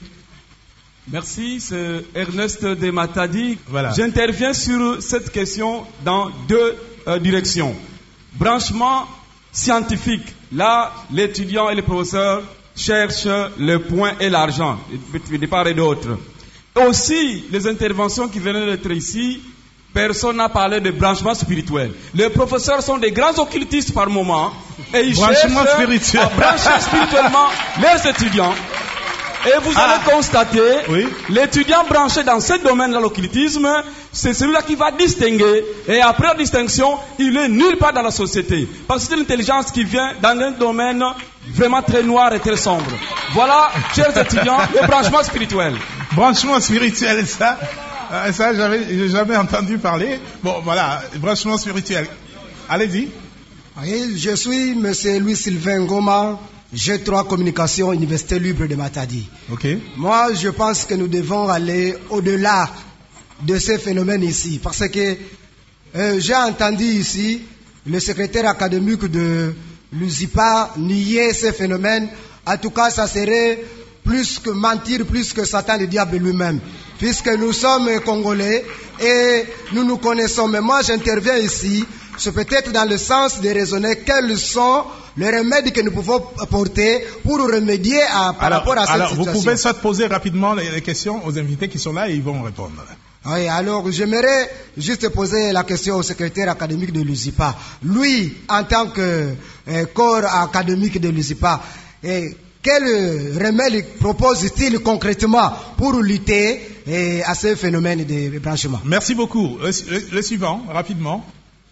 Speaker 16: Merci, c'est Ernest de Matadi.
Speaker 3: Voilà.
Speaker 16: J'interviens sur cette question dans deux euh, directions. Branchement scientifique. Là, l'étudiant et le professeur cherchent le point et l'argent, de part et d'autre. Aussi, les interventions qui venaient d'être ici, personne n'a parlé de branchement spirituel. Les professeurs sont des grands occultistes par moment et ils cherchent
Speaker 3: spirituel.
Speaker 16: à brancher spirituellement leurs étudiants. Et vous
Speaker 3: ah.
Speaker 16: allez constater,
Speaker 3: oui.
Speaker 16: l'étudiant branché dans ce domaine de l'occultisme, c'est celui-là qui va distinguer. Et après la distinction, il est nulle part dans la société. Parce que c'est l'intelligence qui vient dans un domaine vraiment très noir et très sombre. Voilà, chers étudiants, le branchement spirituel.
Speaker 3: Branchement spirituel, ça, euh, ça, j'avais, j'ai jamais entendu parler. Bon, voilà, branchement spirituel. Allez-y.
Speaker 17: Oui, je suis monsieur Louis-Sylvain Goma. G trois Communication, Université libre de Matadi.
Speaker 3: Okay.
Speaker 17: Moi, je pense que nous devons aller au-delà de ces phénomènes ici. Parce que euh, j'ai entendu ici le secrétaire académique de l'U S I P A nier ces phénomènes. En tout cas, ça serait plus que mentir, plus que Satan le diable lui-même. Puisque nous sommes Congolais et nous nous connaissons. Mais moi, j'interviens ici, c'est peut-être dans le sens de raisonner quels sont les remèdes que nous pouvons apporter pour remédier à, par
Speaker 3: alors,
Speaker 17: rapport à cette
Speaker 3: alors,
Speaker 17: situation.
Speaker 3: Alors, vous pouvez soit poser rapidement les, les questions aux invités qui sont là et ils vont répondre.
Speaker 17: Oui, alors j'aimerais juste poser la question au secrétaire académique de l'U S I P A. Lui, en tant que euh, corps académique de l'U S I P A, euh, quel remède propose-t-il concrètement pour lutter euh, à ce phénomène de branchement?
Speaker 3: Merci beaucoup. Le, le, le suivant, rapidement.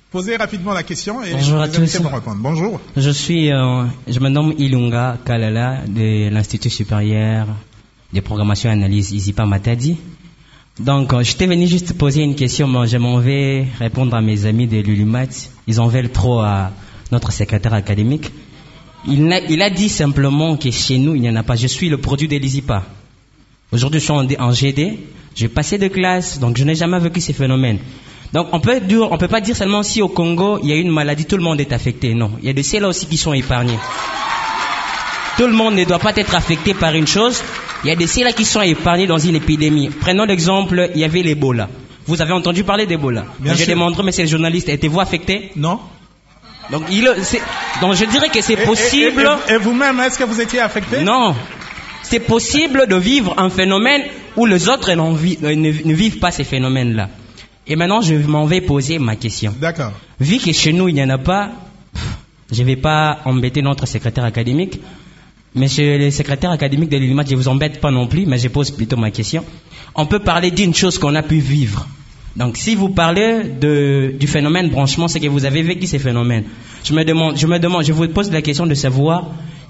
Speaker 3: Posez rapidement la question et
Speaker 18: Bonjour
Speaker 3: les
Speaker 18: à tous.
Speaker 3: invités vont répondre. Bonjour.
Speaker 18: Je suis, euh, je me nomme Ilunga Kalala de l'Institut supérieur de programmation et analyse Isipa Matadi. Donc, euh, je t'ai venu juste poser une question, mais je m'en vais répondre à mes amis de l'Ulumat. Ils en veulent trop à notre secrétaire académique. Il a, il a dit simplement que chez nous, il n'y en a pas. Je suis le produit de l'Isipa. Aujourd'hui, je suis en, en G D. J'ai passé de classe, donc je n'ai jamais vécu ces phénomènes. Donc on peut dire, on peut pas dire seulement si au Congo il y a une maladie, tout le monde est affecté. Non, il y a de ceux-là aussi qui sont épargnés. Tout le monde ne doit pas être affecté par une chose. Il y a de ceux-là qui sont épargnés dans une épidémie. Prenons l'exemple, il y avait l'Ebola. Vous avez entendu parler d'Ebola?
Speaker 3: Bien
Speaker 18: Je
Speaker 3: sûr.
Speaker 18: démontre, monsieur le journaliste, étiez-vous affecté?
Speaker 3: Non.
Speaker 18: Donc, il, c'est, donc je dirais que c'est
Speaker 3: Et-
Speaker 18: possible.
Speaker 3: Et, et- et vous-même, est-ce que vous étiez affecté?
Speaker 18: Non. C'est possible de vivre un phénomène où les autres n'en vi- euh, ne, ne vivent pas ces phénomènes-là. Et maintenant, je m'en vais poser ma question.
Speaker 3: D'accord.
Speaker 18: Vu que chez nous, il n'y en a pas, pff, je ne vais pas embêter notre secrétaire académique. Mais chez les secrétaires académiques de l'U L I M A T, je ne vous embête pas non plus, mais je pose plutôt ma question. On peut parler d'une chose qu'on a pu vivre. Donc, si vous parlez de, du phénomène branchement, c'est que vous avez vécu ces phénomènes. Je me demande, je me demande, je vous pose la question de savoir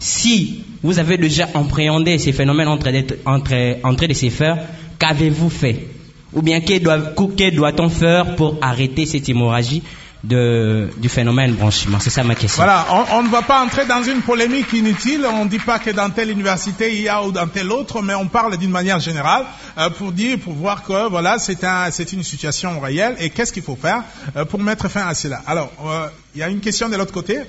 Speaker 18: si vous avez déjà appréhendé ces phénomènes entre, entre, entre de ces faire, qu'avez-vous fait? Ou bien que doit, que doit-on faire pour arrêter cette hémorragie de, du phénomène branchement? C'est ça ma question.
Speaker 3: Voilà, on, on ne va pas entrer dans une polémique inutile. On ne dit pas que dans telle université il y a ou dans telle autre, mais on parle d'une manière générale euh, pour dire, pour voir que voilà, c'est un, c'est une situation réelle et qu'est-ce qu'il faut faire euh, pour mettre fin à cela. Alors, euh, il y a une question de l'autre côté.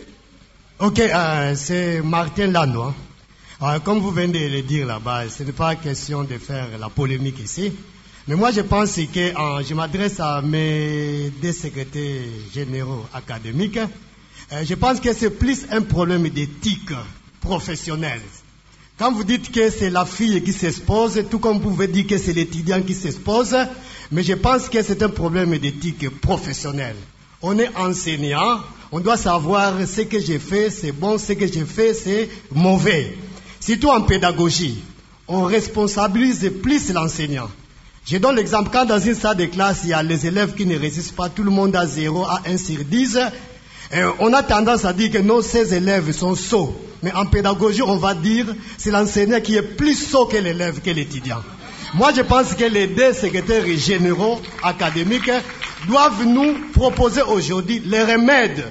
Speaker 19: Ok, euh, c'est Martin Lando. Hein. Euh, comme vous venez de le dire là-bas, ce n'est pas question de faire la polémique ici. Mais moi, je pense que euh, je m'adresse à mes deux secrétaires généraux académiques. Euh, je pense que c'est plus un problème d'éthique professionnelle. Quand vous dites que c'est la fille qui s'expose, tout comme vous pouvez dire que c'est l'étudiant qui s'expose, mais je pense que c'est un problème d'éthique professionnelle. On est enseignant, on doit savoir ce que j'ai fait, c'est bon, ce que j'ai fait, c'est mauvais. Surtout en pédagogie, on responsabilise plus l'enseignant. Je donne l'exemple, quand dans une salle de classe, il y a les élèves qui ne résistent pas, tout le monde a zéro à un sur dix, et on a tendance à dire que non, ces élèves sont sots. Mais en pédagogie, on va dire c'est l'enseignant qui est plus sot que l'élève, que l'étudiant. Moi, je pense que les deux secrétaires généraux académiques doivent nous proposer aujourd'hui les remèdes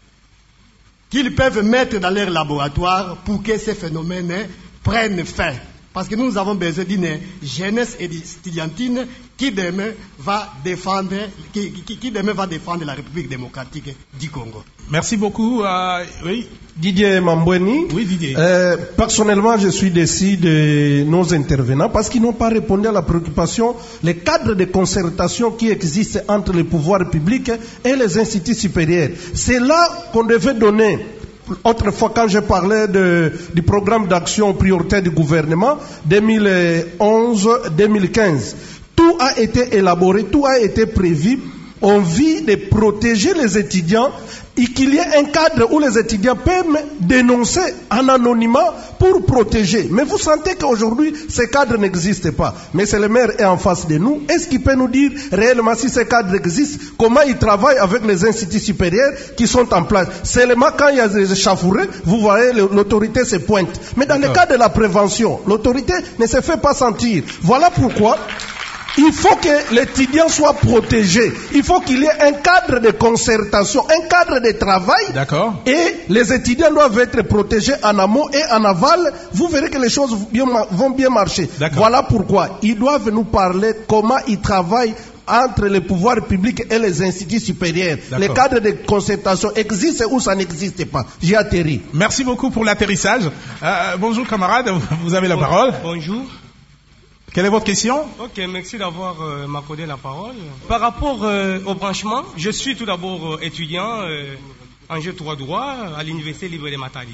Speaker 19: qu'ils peuvent mettre dans leur laboratoire pour que ces phénomènes prennent fin. Parce que nous avons besoin d'une jeunesse étudiantine qui demain va défendre, qui, qui, qui demain va défendre la République démocratique du Congo.
Speaker 3: Merci beaucoup. Euh, oui.
Speaker 11: Didier Mambweni.
Speaker 3: Oui, Didier.
Speaker 11: Euh, personnellement, je suis déçu de nos intervenants parce qu'ils n'ont pas répondu à la préoccupation, les cadres de concertation qui existent entre les pouvoirs publics et les instituts supérieurs. C'est là qu'on devait donner. Autrefois, quand je parlais de, du programme d'action prioritaire du gouvernement deux mille onze deux mille quinze, tout a été élaboré, tout a été prévu en vue de protéger les étudiants et qu'il y ait un cadre où les étudiants peuvent dénoncer en anonymat pour protéger. Mais vous sentez qu'aujourd'hui, ce cadre n'existe pas. Mais c'est le maire est en face de nous. Est-ce qu'il peut nous dire réellement si ce cadre existe, comment il travaille avec les instituts supérieurs qui sont en place? Seulement quand il y a des échauffourées, vous voyez, l'autorité se pointe. Mais dans le cas de la prévention, l'autorité ne se fait pas sentir. Voilà pourquoi il faut que l'étudiant soit protégé. Il faut qu'il y ait un cadre de concertation, un cadre de travail.
Speaker 3: D'accord.
Speaker 11: Et les étudiants doivent être protégés en amont et en aval. Vous verrez que les choses vont bien marcher. Voilà pourquoi ils doivent nous parler comment ils travaillent entre les pouvoirs publics et les instituts supérieurs. Les cadres de concertation existent ou ça n'existe pas. J'ai atterri.
Speaker 3: Merci beaucoup pour l'atterrissage. Euh, bonjour camarades, vous avez la
Speaker 20: bon,
Speaker 3: parole.
Speaker 20: Bonjour.
Speaker 3: Quelle est votre question?
Speaker 20: Ok, merci d'avoir euh, m'accordé la parole. Par rapport euh, au branchement, je suis tout d'abord euh, étudiant euh, en G trois droit à l'Université libre de Matadi.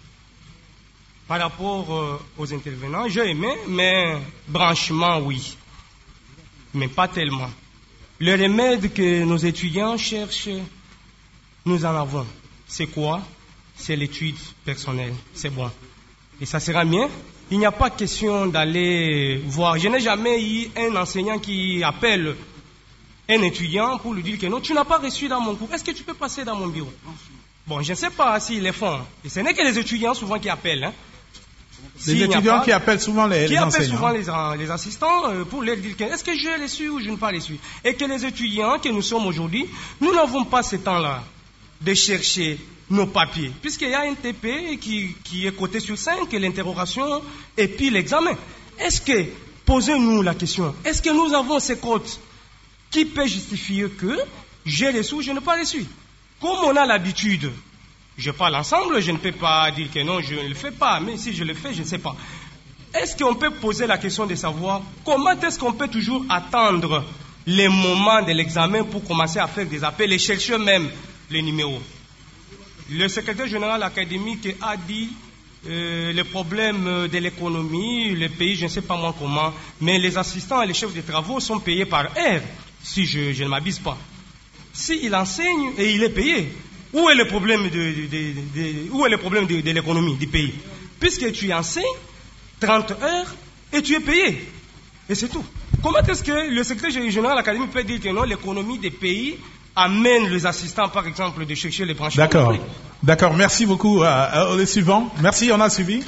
Speaker 20: Par rapport euh, aux intervenants, j'ai aimé, mais branchement, oui. Mais pas tellement. Le remède que nos étudiants cherchent, nous en avons. C'est quoi? C'est l'étude personnelle. C'est bon. Et ça sera mieux. Il n'y a pas question d'aller voir. Je n'ai jamais eu un enseignant qui appelle un étudiant pour lui dire que non, tu n'as pas reçu dans mon cours, est-ce que tu peux passer dans mon bureau? Bon, je ne sais pas s'ils le font. Et ce n'est que les étudiants souvent qui appellent. Hein.
Speaker 3: Les si étudiants pas, qui appellent souvent les,
Speaker 20: qui
Speaker 3: les
Speaker 20: appellent
Speaker 3: enseignants.
Speaker 20: souvent les, les assistants euh, pour leur dire que est-ce que je l'ai su ou je n'ai pas les su. Et que les étudiants que nous sommes aujourd'hui, nous n'avons pas ce temps-là de chercher nos papiers. Puisqu'il y a un T P qui, qui est coté sur cinq, l'interrogation et puis l'examen. Est-ce que, posez-nous la question, est-ce que nous avons ces codes qui peuvent justifier que j'ai les sous, je n'ai pas les su? Comme on a l'habitude, je parle ensemble, je ne peux pas dire que non, je ne le fais pas, mais si je le fais, je ne sais pas. Est-ce qu'on peut poser la question de savoir comment est-ce qu'on peut toujours attendre les moments de l'examen pour commencer à faire des appels et chercher même les numéros? Le secrétaire général académique a dit euh, les problèmes de l'économie, le pays, je ne sais pas moi comment, mais les assistants et les chefs de travaux sont payés par heure, si je, je ne m'abuse pas. S'il enseigne et il est payé, où est le problème de, de, de, de, où est le problème de, de l'économie du pays? Puisque tu enseignes trente heures et tu es payé. Et c'est tout. Comment est-ce que le secrétaire général académique peut dire que non, l'économie des pays amène les assistants, par exemple, de chercher les branches?
Speaker 3: D'accord. D'accord. Merci beaucoup. Euh, le suivant. Merci, on a suivi.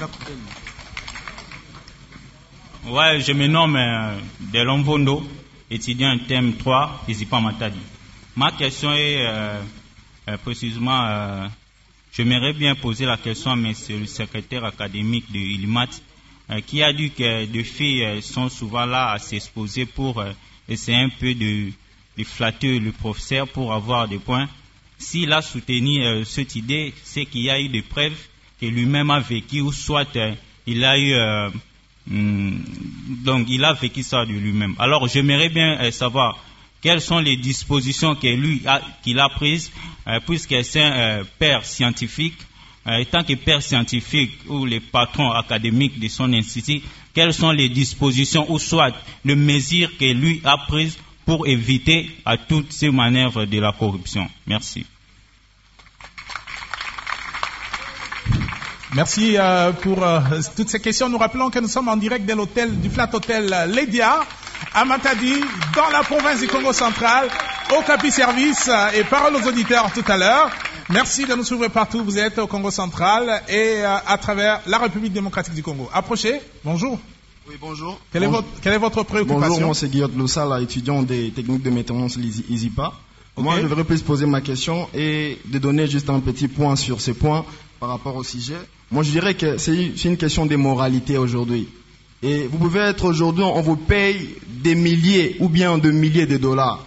Speaker 21: Ouais, je me nomme euh, Delon Bondo, étudiant en thème trois, Isipa Matadi. Ma question est euh, euh, précisément, euh, j'aimerais bien poser la question à monsieur le secrétaire académique de Ilimat, euh, qui a dit que des filles euh, sont souvent là à s'exposer pour euh, essayer un peu de, de flatter le professeur pour avoir des points. S'il a soutenu euh, cette idée, c'est qu'il y a eu des preuves que lui-même a vécu, ou soit euh, il a eu... Euh, hum, donc il a vécu ça de lui-même. Alors j'aimerais bien euh, savoir quelles sont les dispositions que lui a, qu'il a prises, euh, puisque c'est un euh, père scientifique, euh, étant que père scientifique ou les patrons académiques de son institut, quelles sont les dispositions ou soit les mesures que lui a prises pour éviter à toutes ces manœuvres de la corruption. Merci.
Speaker 3: Merci euh, pour euh, toutes ces questions. Nous rappelons que nous sommes en direct de l'hôtel, du Flat Hotel Ledia, à Matadi, dans la province du Congo central, au Capi Service, euh, et parole aux auditeurs tout à l'heure. Merci de nous suivre partout. Vous êtes au Congo central et euh, à travers la République démocratique du Congo. Approchez. Bonjour.
Speaker 22: Oui, bonjour.
Speaker 3: Quelle,
Speaker 22: bonjour.
Speaker 3: Est, votre, quelle est votre préoccupation?
Speaker 22: Bonjour, moi c'est Guillaume Loussala, étudiant des techniques de maintenance ISIPA. Okay. Moi, je voudrais plus poser ma question et de donner juste un petit point sur ce point par rapport au sujet. Moi, je dirais que c'est une question de moralité aujourd'hui. Et vous pouvez être aujourd'hui, on vous paye des milliers ou bien de milliers de dollars.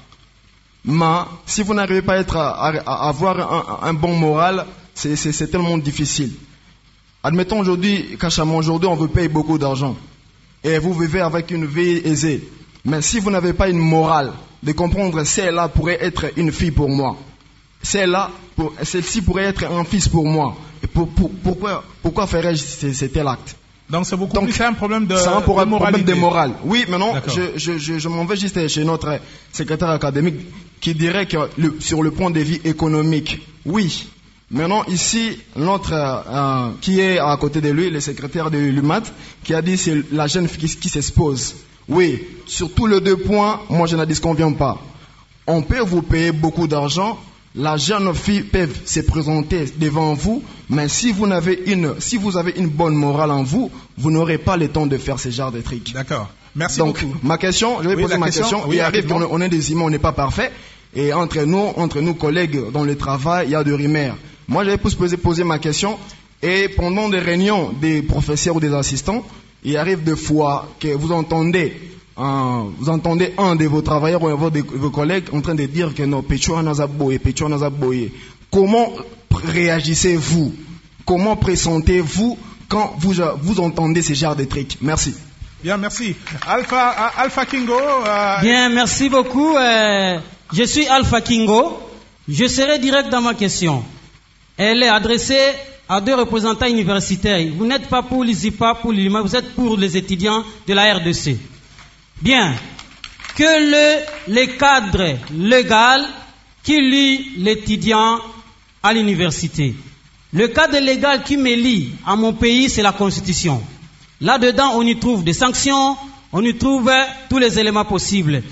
Speaker 22: Mais si vous n'arrivez pas à, être, à, à avoir un, un bon moral, c'est, c'est, c'est tellement difficile. Admettons aujourd'hui, cachamment aujourd'hui, on vous paye beaucoup d'argent. Et vous vivez avec une vie aisée. Mais si vous n'avez pas une morale de comprendre celle-là pourrait être une fille pour moi, celle-là, pour, celle-ci pourrait être un fils pour moi, et pour, pour, pourquoi, pourquoi ferais-je cet tel acte?
Speaker 3: Donc c'est beaucoup Donc, plus un problème de,
Speaker 22: c'est un
Speaker 3: de moralité.
Speaker 22: problème de morale. Oui, maintenant, je, je, je, je m'en vais juste chez notre secrétaire académique qui dirait que le, sur le point de vue économique, oui. Maintenant, ici, notre, euh, qui est à côté de lui, le secrétaire de l'U M A T, qui a dit c'est la jeune fille qui, qui s'expose. Oui, sur tous les deux points, moi je ne disconviens pas. On peut vous payer beaucoup d'argent, la jeune fille peut se présenter devant vous, mais si vous n'avez une, si vous avez une bonne morale en vous, vous n'aurez pas le temps de faire ce genre de trucs.
Speaker 3: D'accord. Merci
Speaker 22: Donc,
Speaker 3: beaucoup.
Speaker 22: ma question, je vais oui, poser ma question. question. Oui, il arrive qu'on on est des humains, on n'est pas parfait. Et entre nous, entre nous collègues dans le travail, il y a de rumeurs. Moi, je vais poser, poser ma question. Et pendant des réunions des professeurs ou des assistants, il arrive des fois que vous entendez, un, vous entendez un de vos travailleurs ou de vos collègues en train de dire que non, Pécho Nazaboye, Pécho Nazaboye. Comment réagissez-vous? Comment pressentez-vous quand vous, vous entendez ce genre de trucs? Merci.
Speaker 3: Bien, merci. Alpha, Alpha Kingo. Euh...
Speaker 23: Bien, merci beaucoup. Euh, je suis Alpha Kingo. Je serai direct dans ma question. Elle est adressée à deux représentants universitaires. Vous n'êtes pas pour l'ISIPA, pour l'I L I M A, vous êtes pour les étudiants de la R D C. Bien. Que le, les cadres légaux qui lient l'étudiant à l'université. Le cadre légal qui me lie à mon pays, c'est la Constitution. Là-dedans, on y trouve des sanctions, on y trouve tous les éléments possibles.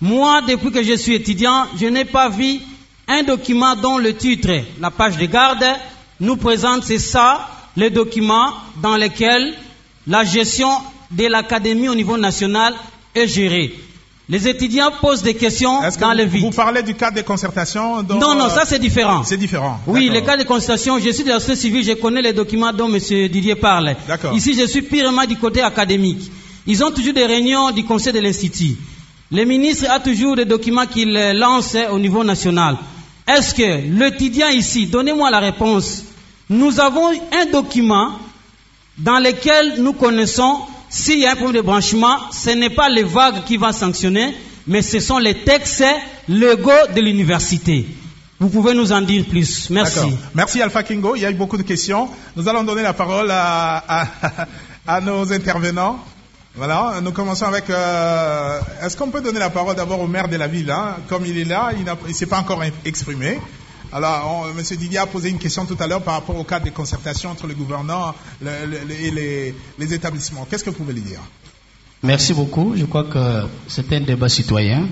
Speaker 23: Moi, depuis que je suis étudiant, je n'ai pas vu un document dont le titre, la page de garde, nous présente, c'est ça, les documents dans lesquels la gestion de l'académie au niveau national est gérée. Les étudiants posent des questions dans
Speaker 3: vous,
Speaker 23: le vide.
Speaker 3: Vous parlez du cadre de concertation dont,
Speaker 23: Non, non, ça c'est différent.
Speaker 3: C'est différent.
Speaker 23: Oui, le cadre de concertation, je suis de la société civile, je connais les documents dont M. Didier parle. Ici, je suis purement du côté académique. Ils ont toujours des réunions du conseil de l'Institut. Le ministre a toujours des documents qu'il lance au niveau national. Est-ce que l'étudiant ici, donnez-moi la réponse, nous avons un document dans lequel nous connaissons s'il y a un problème de branchement, ce n'est pas les vagues qui vont sanctionner, mais ce sont les textes légaux de l'université. Vous pouvez nous en dire plus. Merci.
Speaker 3: Merci Alpha Kingo. Il y a eu beaucoup de questions. Nous allons donner la parole à, à, à nos intervenants. Voilà, nous commençons avec... Euh, est-ce qu'on peut donner la parole d'abord au maire de la ville, hein? Comme il est là, il ne s'est pas encore exprimé. Alors, on, M. Didier a posé une question tout à l'heure par rapport au cadre de concertation entre le gouvernement le, le, et les, les établissements. Qu'est-ce que vous pouvez lui dire?
Speaker 1: Merci beaucoup. Je crois que c'est un débat citoyen.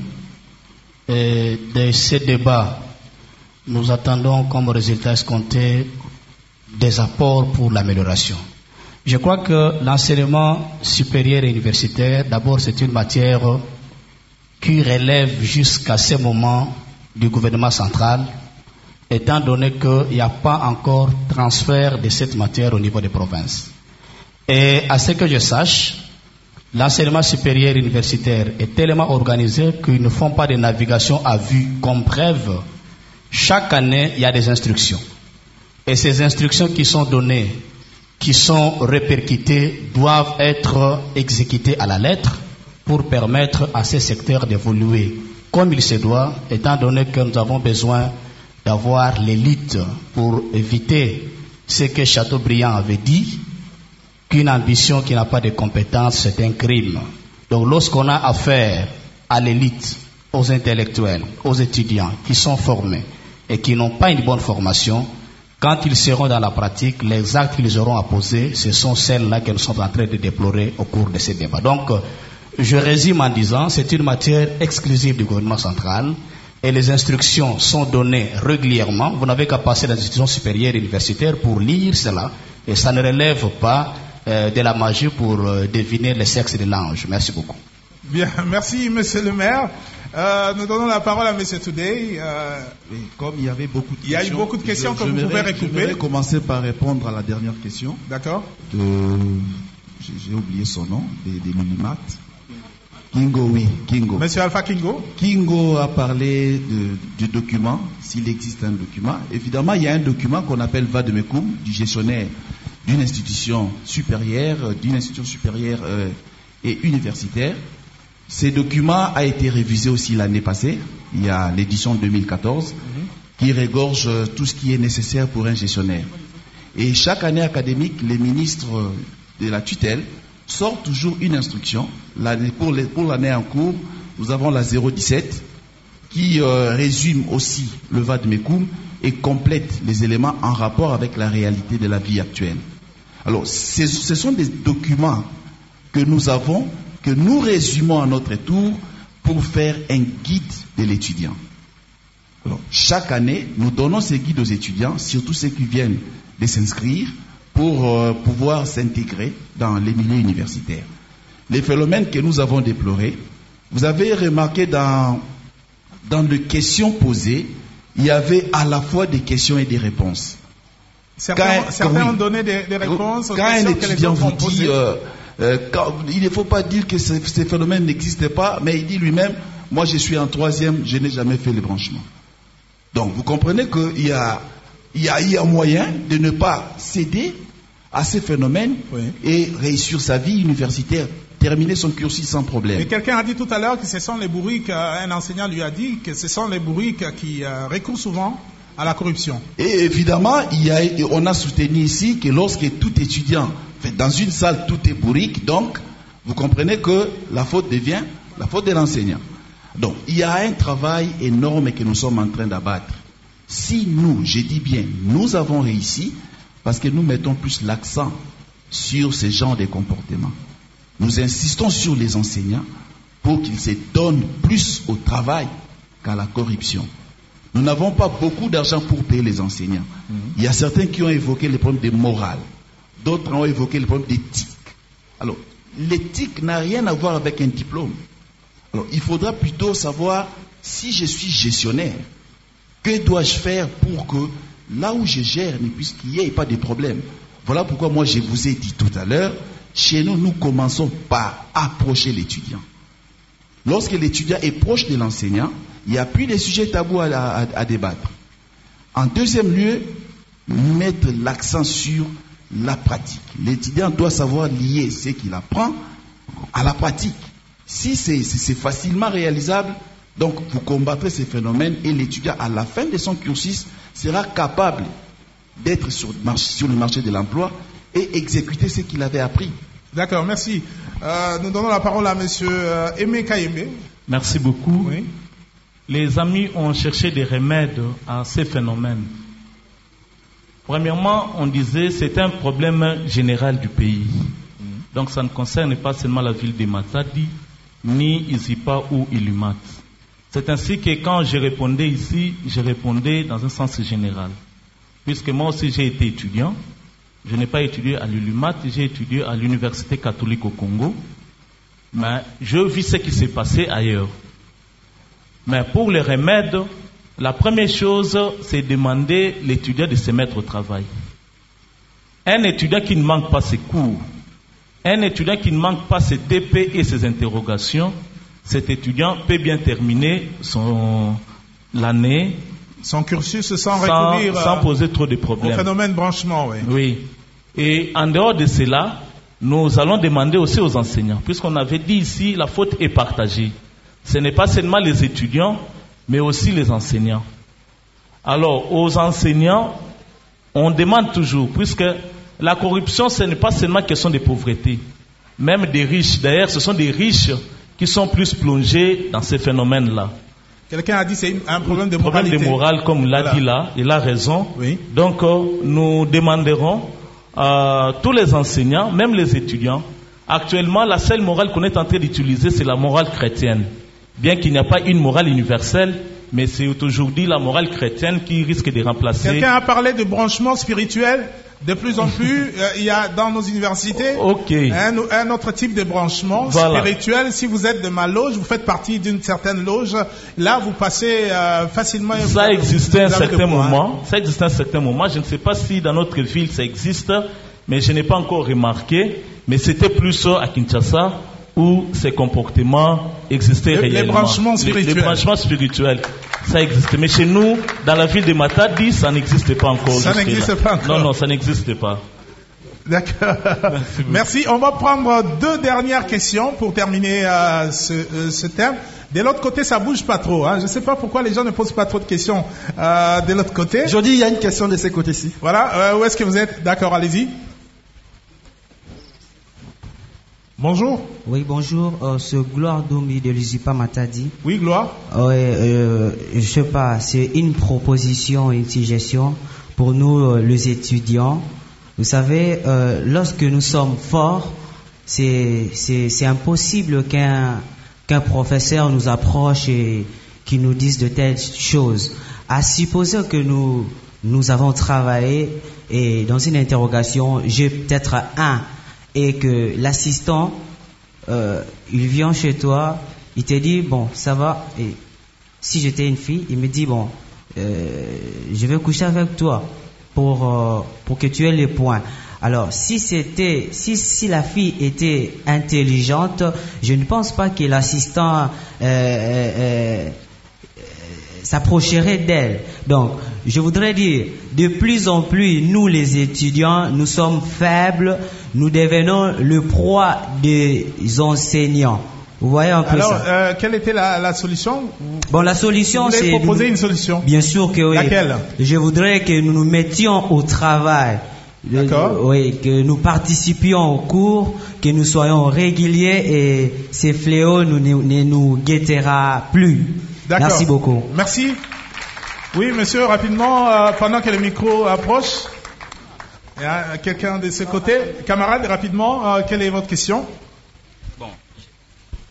Speaker 1: Et de ce débat, nous attendons comme résultat escompté des apports pour l'amélioration. Je crois que l'enseignement supérieur et universitaire, d'abord, c'est une matière qui relève jusqu'à ce moment du gouvernement central, étant donné qu'il n'y a pas encore transfert de cette matière au niveau des provinces. Et à ce que je sache, l'enseignement supérieur universitaire est tellement organisé qu'ils ne font pas de navigation à vue comme rêve. Chaque année, il y a des instructions. Et ces instructions qui sont données, qui sont répercutées, doivent être exécutées à la lettre pour permettre à ces secteurs d'évoluer comme il se doit, étant donné que nous avons besoin d'avoir l'élite pour éviter ce que Chateaubriand avait dit, qu'une ambition qui n'a pas de compétences, c'est un crime. Donc lorsqu'on a affaire à l'élite, aux intellectuels, aux étudiants qui sont formés et qui n'ont pas une bonne formation, quand ils seront dans la pratique, les actes qu'ils auront à poser, ce sont celles-là que nous sommes en train de déplorer au cours de ces débats. Donc, je résume en disant, c'est une matière exclusive du gouvernement central et les instructions sont données régulièrement. Vous n'avez qu'à passer dans les institutions supérieures et universitaires pour lire cela et ça ne relève pas euh, de la magie pour euh, deviner le sexe de l'ange. Merci beaucoup.
Speaker 3: Bien, merci Monsieur le maire. Euh, nous donnons la parole à Monsieur Today. Euh,
Speaker 5: oui, comme il y avait beaucoup de questions,
Speaker 3: il y a eu beaucoup de questions
Speaker 5: je,
Speaker 3: que
Speaker 5: je
Speaker 3: vous pouvez
Speaker 5: vais,
Speaker 3: recouper.
Speaker 5: Je vais commencer par répondre à la dernière question.
Speaker 3: D'accord.
Speaker 5: J'ai oublié son nom, des, des Minimat. Kingo, oui, Kingo.
Speaker 3: Monsieur Alpha Kingo.
Speaker 5: Kingo a parlé de, du document, s'il existe un document. Évidemment, il y a un document qu'on appelle Vademekoum, du gestionnaire d'une institution supérieure, d'une institution supérieure euh, et universitaire. Ce document a été révisé aussi l'année passée. Il y a l'édition deux mille quatorze mm-hmm. qui regorge tout ce qui est nécessaire pour un gestionnaire. Et chaque année académique, les ministres de la tutelle sortent toujours une instruction. L'année, pour, les, pour l'année en cours, nous avons la zéro dix-sept qui euh, résume aussi le Vademekoum et complète les éléments en rapport avec la réalité de la vie actuelle. Alors, ce sont des documents que nous avons, que nous résumons à notre tour pour faire un guide de l'étudiant. Alors, chaque année, nous donnons ces guides aux étudiants, surtout ceux qui viennent de s'inscrire, pour euh, pouvoir s'intégrer dans les milieux universitaires. Les phénomènes que nous avons déplorés, vous avez remarqué dans, dans les questions posées, il y avait à la fois des questions et des réponses.
Speaker 3: Certains, quand, certains oui, ont donné des, des réponses aux
Speaker 5: quand
Speaker 3: questions
Speaker 5: un
Speaker 3: que les
Speaker 5: étudiant
Speaker 3: autres
Speaker 5: vous
Speaker 3: ont posées.
Speaker 5: dit, euh, euh, quand, il ne faut pas dire que ce, ces phénomènes n'existent pas, mais il dit lui-même, moi je suis en troisième, je n'ai jamais fait le branchement. Donc vous comprenez qu'il y a, il y a, il y a moyen de ne pas céder à ces phénomènes oui. et réussir sa vie universitaire, terminer son cursus sans problème.
Speaker 3: Et quelqu'un a dit tout à l'heure que ce sont les bourriques, un enseignant lui a dit que ce sont les bourriques qui euh, recourent souvent à la corruption.
Speaker 5: Et évidemment, il y a, on a soutenu ici que lorsque tout étudiant, dans une salle, tout est bourrique, donc vous comprenez que la faute devient la faute de l'enseignant. Donc il y a un travail énorme que nous sommes en train d'abattre. Si nous, je dis bien, nous avons réussi, parce que nous mettons plus l'accent sur ce genre de comportements. Nous insistons sur les enseignants pour qu'ils se donnent plus au travail qu'à la corruption. Nous n'avons pas beaucoup d'argent pour payer les enseignants. Mmh. Il y a certains qui ont évoqué les problèmes de morale. D'autres ont évoqué les problèmes d'éthique. Alors, l'éthique n'a rien à voir avec un diplôme. Alors, il faudra plutôt savoir, si je suis gestionnaire, que dois-je faire pour que là où je gère, puisqu'il n'y ait pas de problème. Voilà pourquoi moi je vous ai dit tout à l'heure, chez nous, nous commençons par approcher l'étudiant. Lorsque l'étudiant est proche de l'enseignant, il n'y a plus de sujets tabous à, à, à débattre. En deuxième lieu, mettre l'accent sur la pratique. L'étudiant doit savoir lier ce qu'il apprend à la pratique. Si c'est, c'est facilement réalisable, donc vous combattrez ces phénomènes et l'étudiant, à la fin de son cursus, sera capable d'être sur, sur le marché de l'emploi et exécuter ce qu'il avait appris.
Speaker 3: D'accord, merci. Euh, nous donnons la parole à M. Euh, Aimé Kayembe.
Speaker 6: Merci beaucoup. Oui. Les amis ont cherché des remèdes à ces phénomènes. Premièrement, on disait que c'est un problème général du pays. Mmh. Donc ça ne concerne pas seulement la ville de Matadi, ni Izipa ou Ilumat. C'est ainsi que quand je répondais ici, je répondais dans un sens général. Puisque moi aussi j'ai été étudiant, je n'ai pas étudié à l'Ilumat, j'ai étudié à l'Université catholique au Congo, mais je vis ce qui s'est passé ailleurs. Mais pour les remèdes, la première chose, c'est demander l'étudiant de se mettre au travail. Un étudiant qui ne manque pas ses cours, un étudiant qui ne manque pas ses T P et ses interrogations, cet étudiant peut bien terminer son, l'année,
Speaker 3: son cursus sans,
Speaker 6: sans
Speaker 3: recourir
Speaker 6: sans poser trop de problèmes.
Speaker 3: Au phénomène branchement, oui.
Speaker 6: Oui. Et en dehors de cela, nous allons demander aussi aux enseignants, puisqu'on avait dit ici, la faute est partagée. Ce n'est pas seulement les étudiants, mais aussi les enseignants. Alors, aux enseignants, on demande toujours, puisque la corruption, ce n'est pas seulement question de pauvreté, même des riches. D'ailleurs, ce sont des riches qui sont plus plongés dans ces phénomènes-là.
Speaker 3: Quelqu'un a dit que c'est un problème de moralité.
Speaker 6: Problème de morale, comme il l'a voilà. dit là, il a raison.
Speaker 3: Oui.
Speaker 6: Donc, euh, nous demanderons à euh, tous les enseignants, même les étudiants, actuellement, la seule morale qu'on est en train d'utiliser, c'est la morale chrétienne. Bien qu'il n'y a pas une morale universelle, mais c'est aujourd'hui la morale chrétienne qui risque de remplacer...
Speaker 3: Quelqu'un a parlé de branchement spirituel. De plus en plus, euh, il y a dans nos universités
Speaker 6: okay.
Speaker 3: un, un autre type de branchement voilà. spirituel. Si vous êtes de ma loge, vous faites partie d'une certaine loge, là vous passez euh, facilement...
Speaker 6: Ça existait à un certain moment. Ça existait à un certain moment. Je ne sais pas si dans notre ville ça existe, mais je n'ai pas encore remarqué. Mais c'était plus à Kinshasa où ces comportements existaient
Speaker 3: le,
Speaker 6: réellement.
Speaker 3: Les branchements spirituels.
Speaker 6: Les, les branchements spirituels, ça existe. Mais chez nous, dans la ville de Matadi, ça n'existe pas encore.
Speaker 3: Ça n'existe pas encore.
Speaker 6: Non, non, ça n'existe pas.
Speaker 3: D'accord. Merci, Merci. On va prendre deux dernières questions pour terminer euh, ce, euh, ce thème. De l'autre côté, ça bouge pas trop. Hein. Je ne sais pas pourquoi les gens ne posent pas trop de questions euh, de l'autre côté.
Speaker 10: Je dis, il y a une question de ces côtés-ci.
Speaker 3: Voilà. Euh, où est-ce que vous êtes? D'accord, allez-y. Bonjour.
Speaker 2: Oui, bonjour. Euh, ce Gloire Domi de l'Uzipa Matadi.
Speaker 3: Oui, Gloire.
Speaker 2: Oui, euh, je sais pas, c'est une proposition, une suggestion pour nous, euh, les étudiants. Vous savez, euh, lorsque nous sommes forts, c'est, c'est, c'est impossible qu'un, qu'un professeur nous approche et qu'il nous dise de telles choses. À supposer que nous, nous avons travaillé et dans une interrogation, j'ai peut-être un et que l'assistant, euh, il vient chez toi, il te dit, bon, ça va, et si j'étais une fille, il me dit, bon, euh, je vais coucher avec toi pour, euh, pour que tu aies les points. Alors, si c'était, si, si la fille était intelligente, je ne pense pas que l'assistant, euh, euh, s'approcherait d'elle. Donc, je voudrais dire, de plus en plus, nous les étudiants, nous sommes faibles, nous devenons le proie des enseignants. Vous voyez un peu
Speaker 3: Alors,
Speaker 2: ça.
Speaker 3: Alors, euh, quelle était la, la solution?
Speaker 2: Bon, la solution,
Speaker 3: Vous
Speaker 2: c'est...
Speaker 3: Vous voulez proposer une solution?
Speaker 2: Bien sûr que oui.
Speaker 3: Laquelle?
Speaker 2: Je voudrais que nous nous mettions au travail.
Speaker 3: D'accord.
Speaker 2: Oui, que nous participions au cours, que nous soyons réguliers et ces fléaux ne nous, ne nous guettera plus.
Speaker 3: D'accord.
Speaker 2: Merci beaucoup.
Speaker 3: Merci. Oui, monsieur, rapidement, euh, pendant que le micro approche, il y a quelqu'un de ce côté. Camarade, rapidement, euh, quelle est votre question?
Speaker 4: Bon,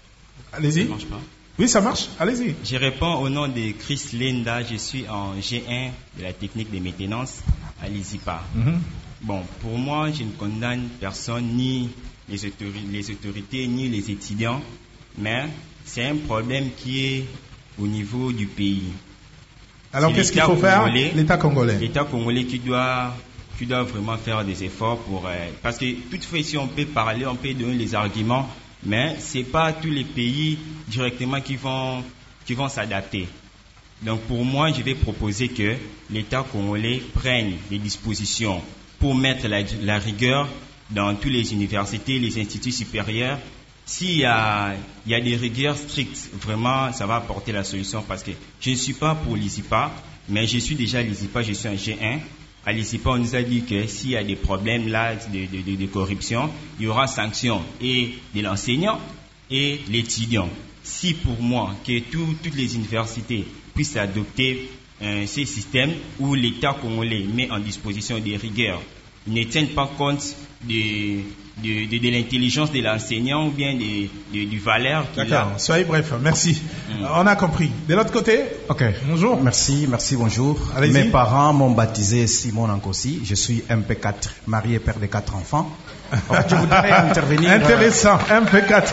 Speaker 3: Allez-y.
Speaker 4: Ça marche pas.
Speaker 3: Oui, ça marche. Allez-y.
Speaker 4: Je réponds au nom de Chris Lenda. Je suis en G un de la technique de maintenance à l'I S I P A.
Speaker 3: Mm-hmm.
Speaker 4: Bon, pour moi, je ne condamne personne, ni les, autori- les autorités, ni les étudiants, mais c'est un problème qui est au niveau du pays.
Speaker 3: Alors,
Speaker 4: C'est
Speaker 3: qu'est-ce qu'il
Speaker 4: l'État
Speaker 3: faut faire
Speaker 4: congolais-
Speaker 3: L'État congolais.
Speaker 4: L'État congolais qui doit, qui doit vraiment faire des efforts pour... euh, parce que toutefois, si on peut parler, on peut donner les arguments, mais ce n'est pas tous les pays directement qui vont, qui vont s'adapter. Donc pour moi, je vais proposer que l'État congolais prenne des dispositions pour mettre la, la rigueur dans toutes les universités, les instituts supérieurs. S'il y a, il y a des rigueurs strictes, vraiment, ça va apporter la solution parce que je ne suis pas pour l'I S I P A, mais je suis déjà à l'I S I P A, je suis en G un. À l'I S I P A, on nous a dit que s'il y a des problèmes là de, de, de, de corruption, il y aura sanction et de l'enseignant et l'étudiant. Si pour moi, que tout, toutes les universités puissent adopter euh, ces systèmes où l'État congolais met en disposition des rigueurs, ne tiennent pas compte de, de, de, de l'intelligence de l'enseignant ou bien de, de, du valeur qu'il a.
Speaker 3: D'accord, soyez bref, merci. Mm. On a compris. De l'autre côté.
Speaker 7: Ok.
Speaker 3: Bonjour.
Speaker 7: Merci, merci, bonjour.
Speaker 3: Allez-y.
Speaker 7: Mes parents m'ont baptisé Simon Ankossi. Je suis M P quatre, marié, père de quatre enfants. En fait, je voudrais intervenir.
Speaker 3: Intéressant, M P quatre.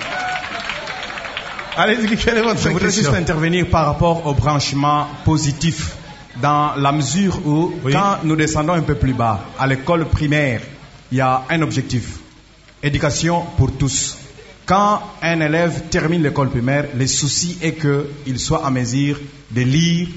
Speaker 3: Allez-y, quelle est votre
Speaker 7: Je voudrais
Speaker 3: question?
Speaker 7: juste intervenir par rapport au branchement positif, dans la mesure où, oui, quand nous descendons un peu plus bas, à l'école primaire, il y a un objectif, éducation pour tous. Quand un élève termine l'école primaire, le souci est qu'il soit en mesure de lire,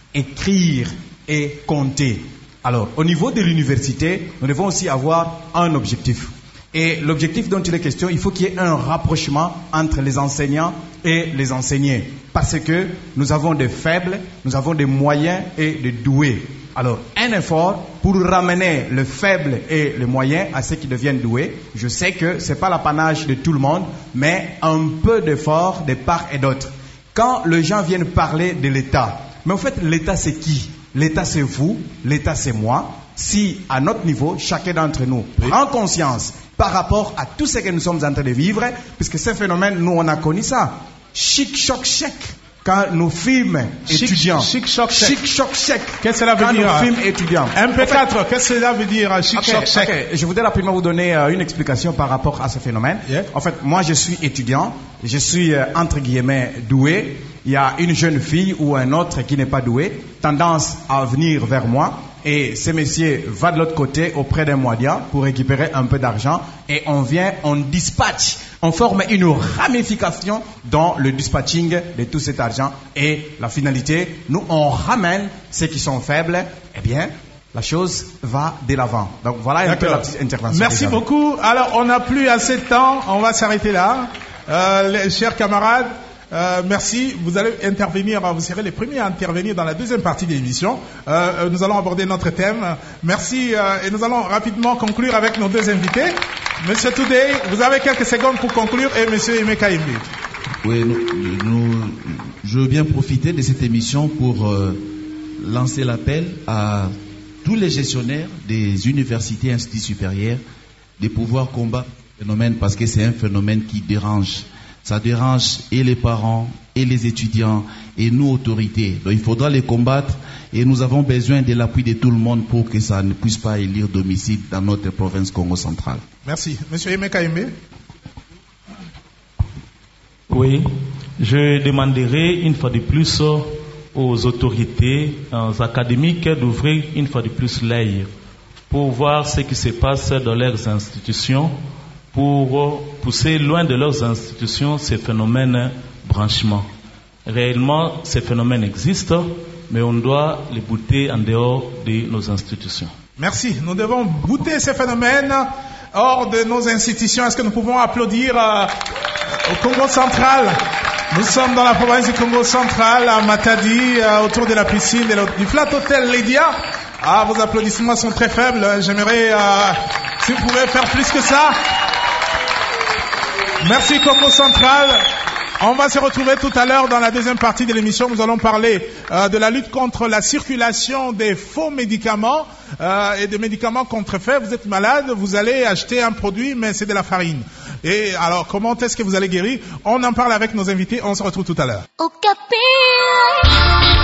Speaker 7: écrire et compter. Alors, au niveau de l'université, nous devons aussi avoir un objectif. Et l'objectif dont il est question, il faut qu'il y ait un rapprochement entre les enseignants et les enseignés. Parce que nous avons des faibles, nous avons des moyens et des doués. Alors, un effort pour ramener le faible et le moyen à ceux qui deviennent doués. Je sais que ce n'est pas l'apanage de tout le monde, mais un peu d'effort de part et d'autre. Quand les gens viennent parler de l'État, mais en fait, l'État c'est qui? L'État c'est vous, l'État c'est moi. Si, à notre niveau, chacun d'entre nous prend conscience par rapport à tout ce que nous sommes en train de vivre, puisque ce phénomène, nous, on a connu ça. Chic, choc, chèque. Quand nous films étudiants.
Speaker 3: Chic, choc, chèque. Chic, choc, chèque. Qu'est-ce que cela veut
Speaker 7: quand
Speaker 3: dire?
Speaker 7: Quand nous films étudiants.
Speaker 3: M P quatre, en fait, qu'est-ce que cela veut dire, chic,
Speaker 7: okay,
Speaker 3: choc, chèque?
Speaker 7: Okay. Je voudrais rapidement vous donner euh, une explication par rapport à ce phénomène. Yeah. En fait, moi, je suis étudiant. Je suis, euh, entre guillemets, doué. Il y a une jeune fille ou un autre qui n'est pas doué, tendance à venir vers moi. Et ce monsieur va de l'autre côté auprès d'un moidia pour récupérer un peu d'argent et on vient, on dispatche, on forme une ramification dans le dispatching de tout cet argent et la finalité, nous on ramène ceux qui sont faibles, eh bien la chose va de l'avant. Donc voilà un peu la petite intervention.
Speaker 3: Merci beaucoup. Alors on n'a plus assez de temps, on va s'arrêter là. Euh, les, chers camarades, Euh, merci. Vous allez intervenir, vous serez les premiers à intervenir dans la deuxième partie de l'émission. Euh, nous allons aborder notre thème. Merci euh, et nous allons rapidement conclure avec nos deux invités. Monsieur Toudé, vous avez quelques secondes pour conclure et Monsieur Emeka Imbi.
Speaker 5: Oui, nous, nous, je veux bien profiter de cette émission pour euh, lancer l'appel à tous les gestionnaires des universités et instituts supérieurs de pouvoir combattre ce phénomène parce que c'est un phénomène qui dérange. Ça dérange et les parents, et les étudiants, et nous, autorités. Donc il faudra les combattre et nous avons besoin de l'appui de tout le monde pour que ça ne puisse pas élire domicile dans notre province Congo centrale.
Speaker 3: Merci. Monsieur Emeka Imbe.
Speaker 6: Oui, je demanderai une fois de plus aux autorités aux académiques d'ouvrir une fois de plus l'œil pour voir ce qui se passe dans leurs institutions, pour pousser loin de leurs institutions ces phénomènes branchement. Réellement, ces phénomènes existent, mais on doit les bouter en dehors de nos institutions.
Speaker 3: Merci. Nous devons bouter ces phénomènes hors de nos institutions. Est-ce que nous pouvons applaudir euh, au Congo central? Nous sommes dans la province du Congo central, à Matadi, euh, autour de la piscine de du Flat Hotel Lydia. Ah, vos applaudissements sont très faibles. J'aimerais, euh, si vous pouvez faire plus que ça. Merci Congo central. On va se retrouver tout à l'heure dans la deuxième partie de l'émission. Nous allons parler euh, de la lutte contre la circulation des faux médicaments euh, et des médicaments contrefaits. Vous êtes malade, vous allez acheter un produit, mais c'est de la farine. Et alors, comment est-ce que vous allez guérir? On en parle avec nos invités. On se retrouve tout à l'heure.
Speaker 8: Au Capilla.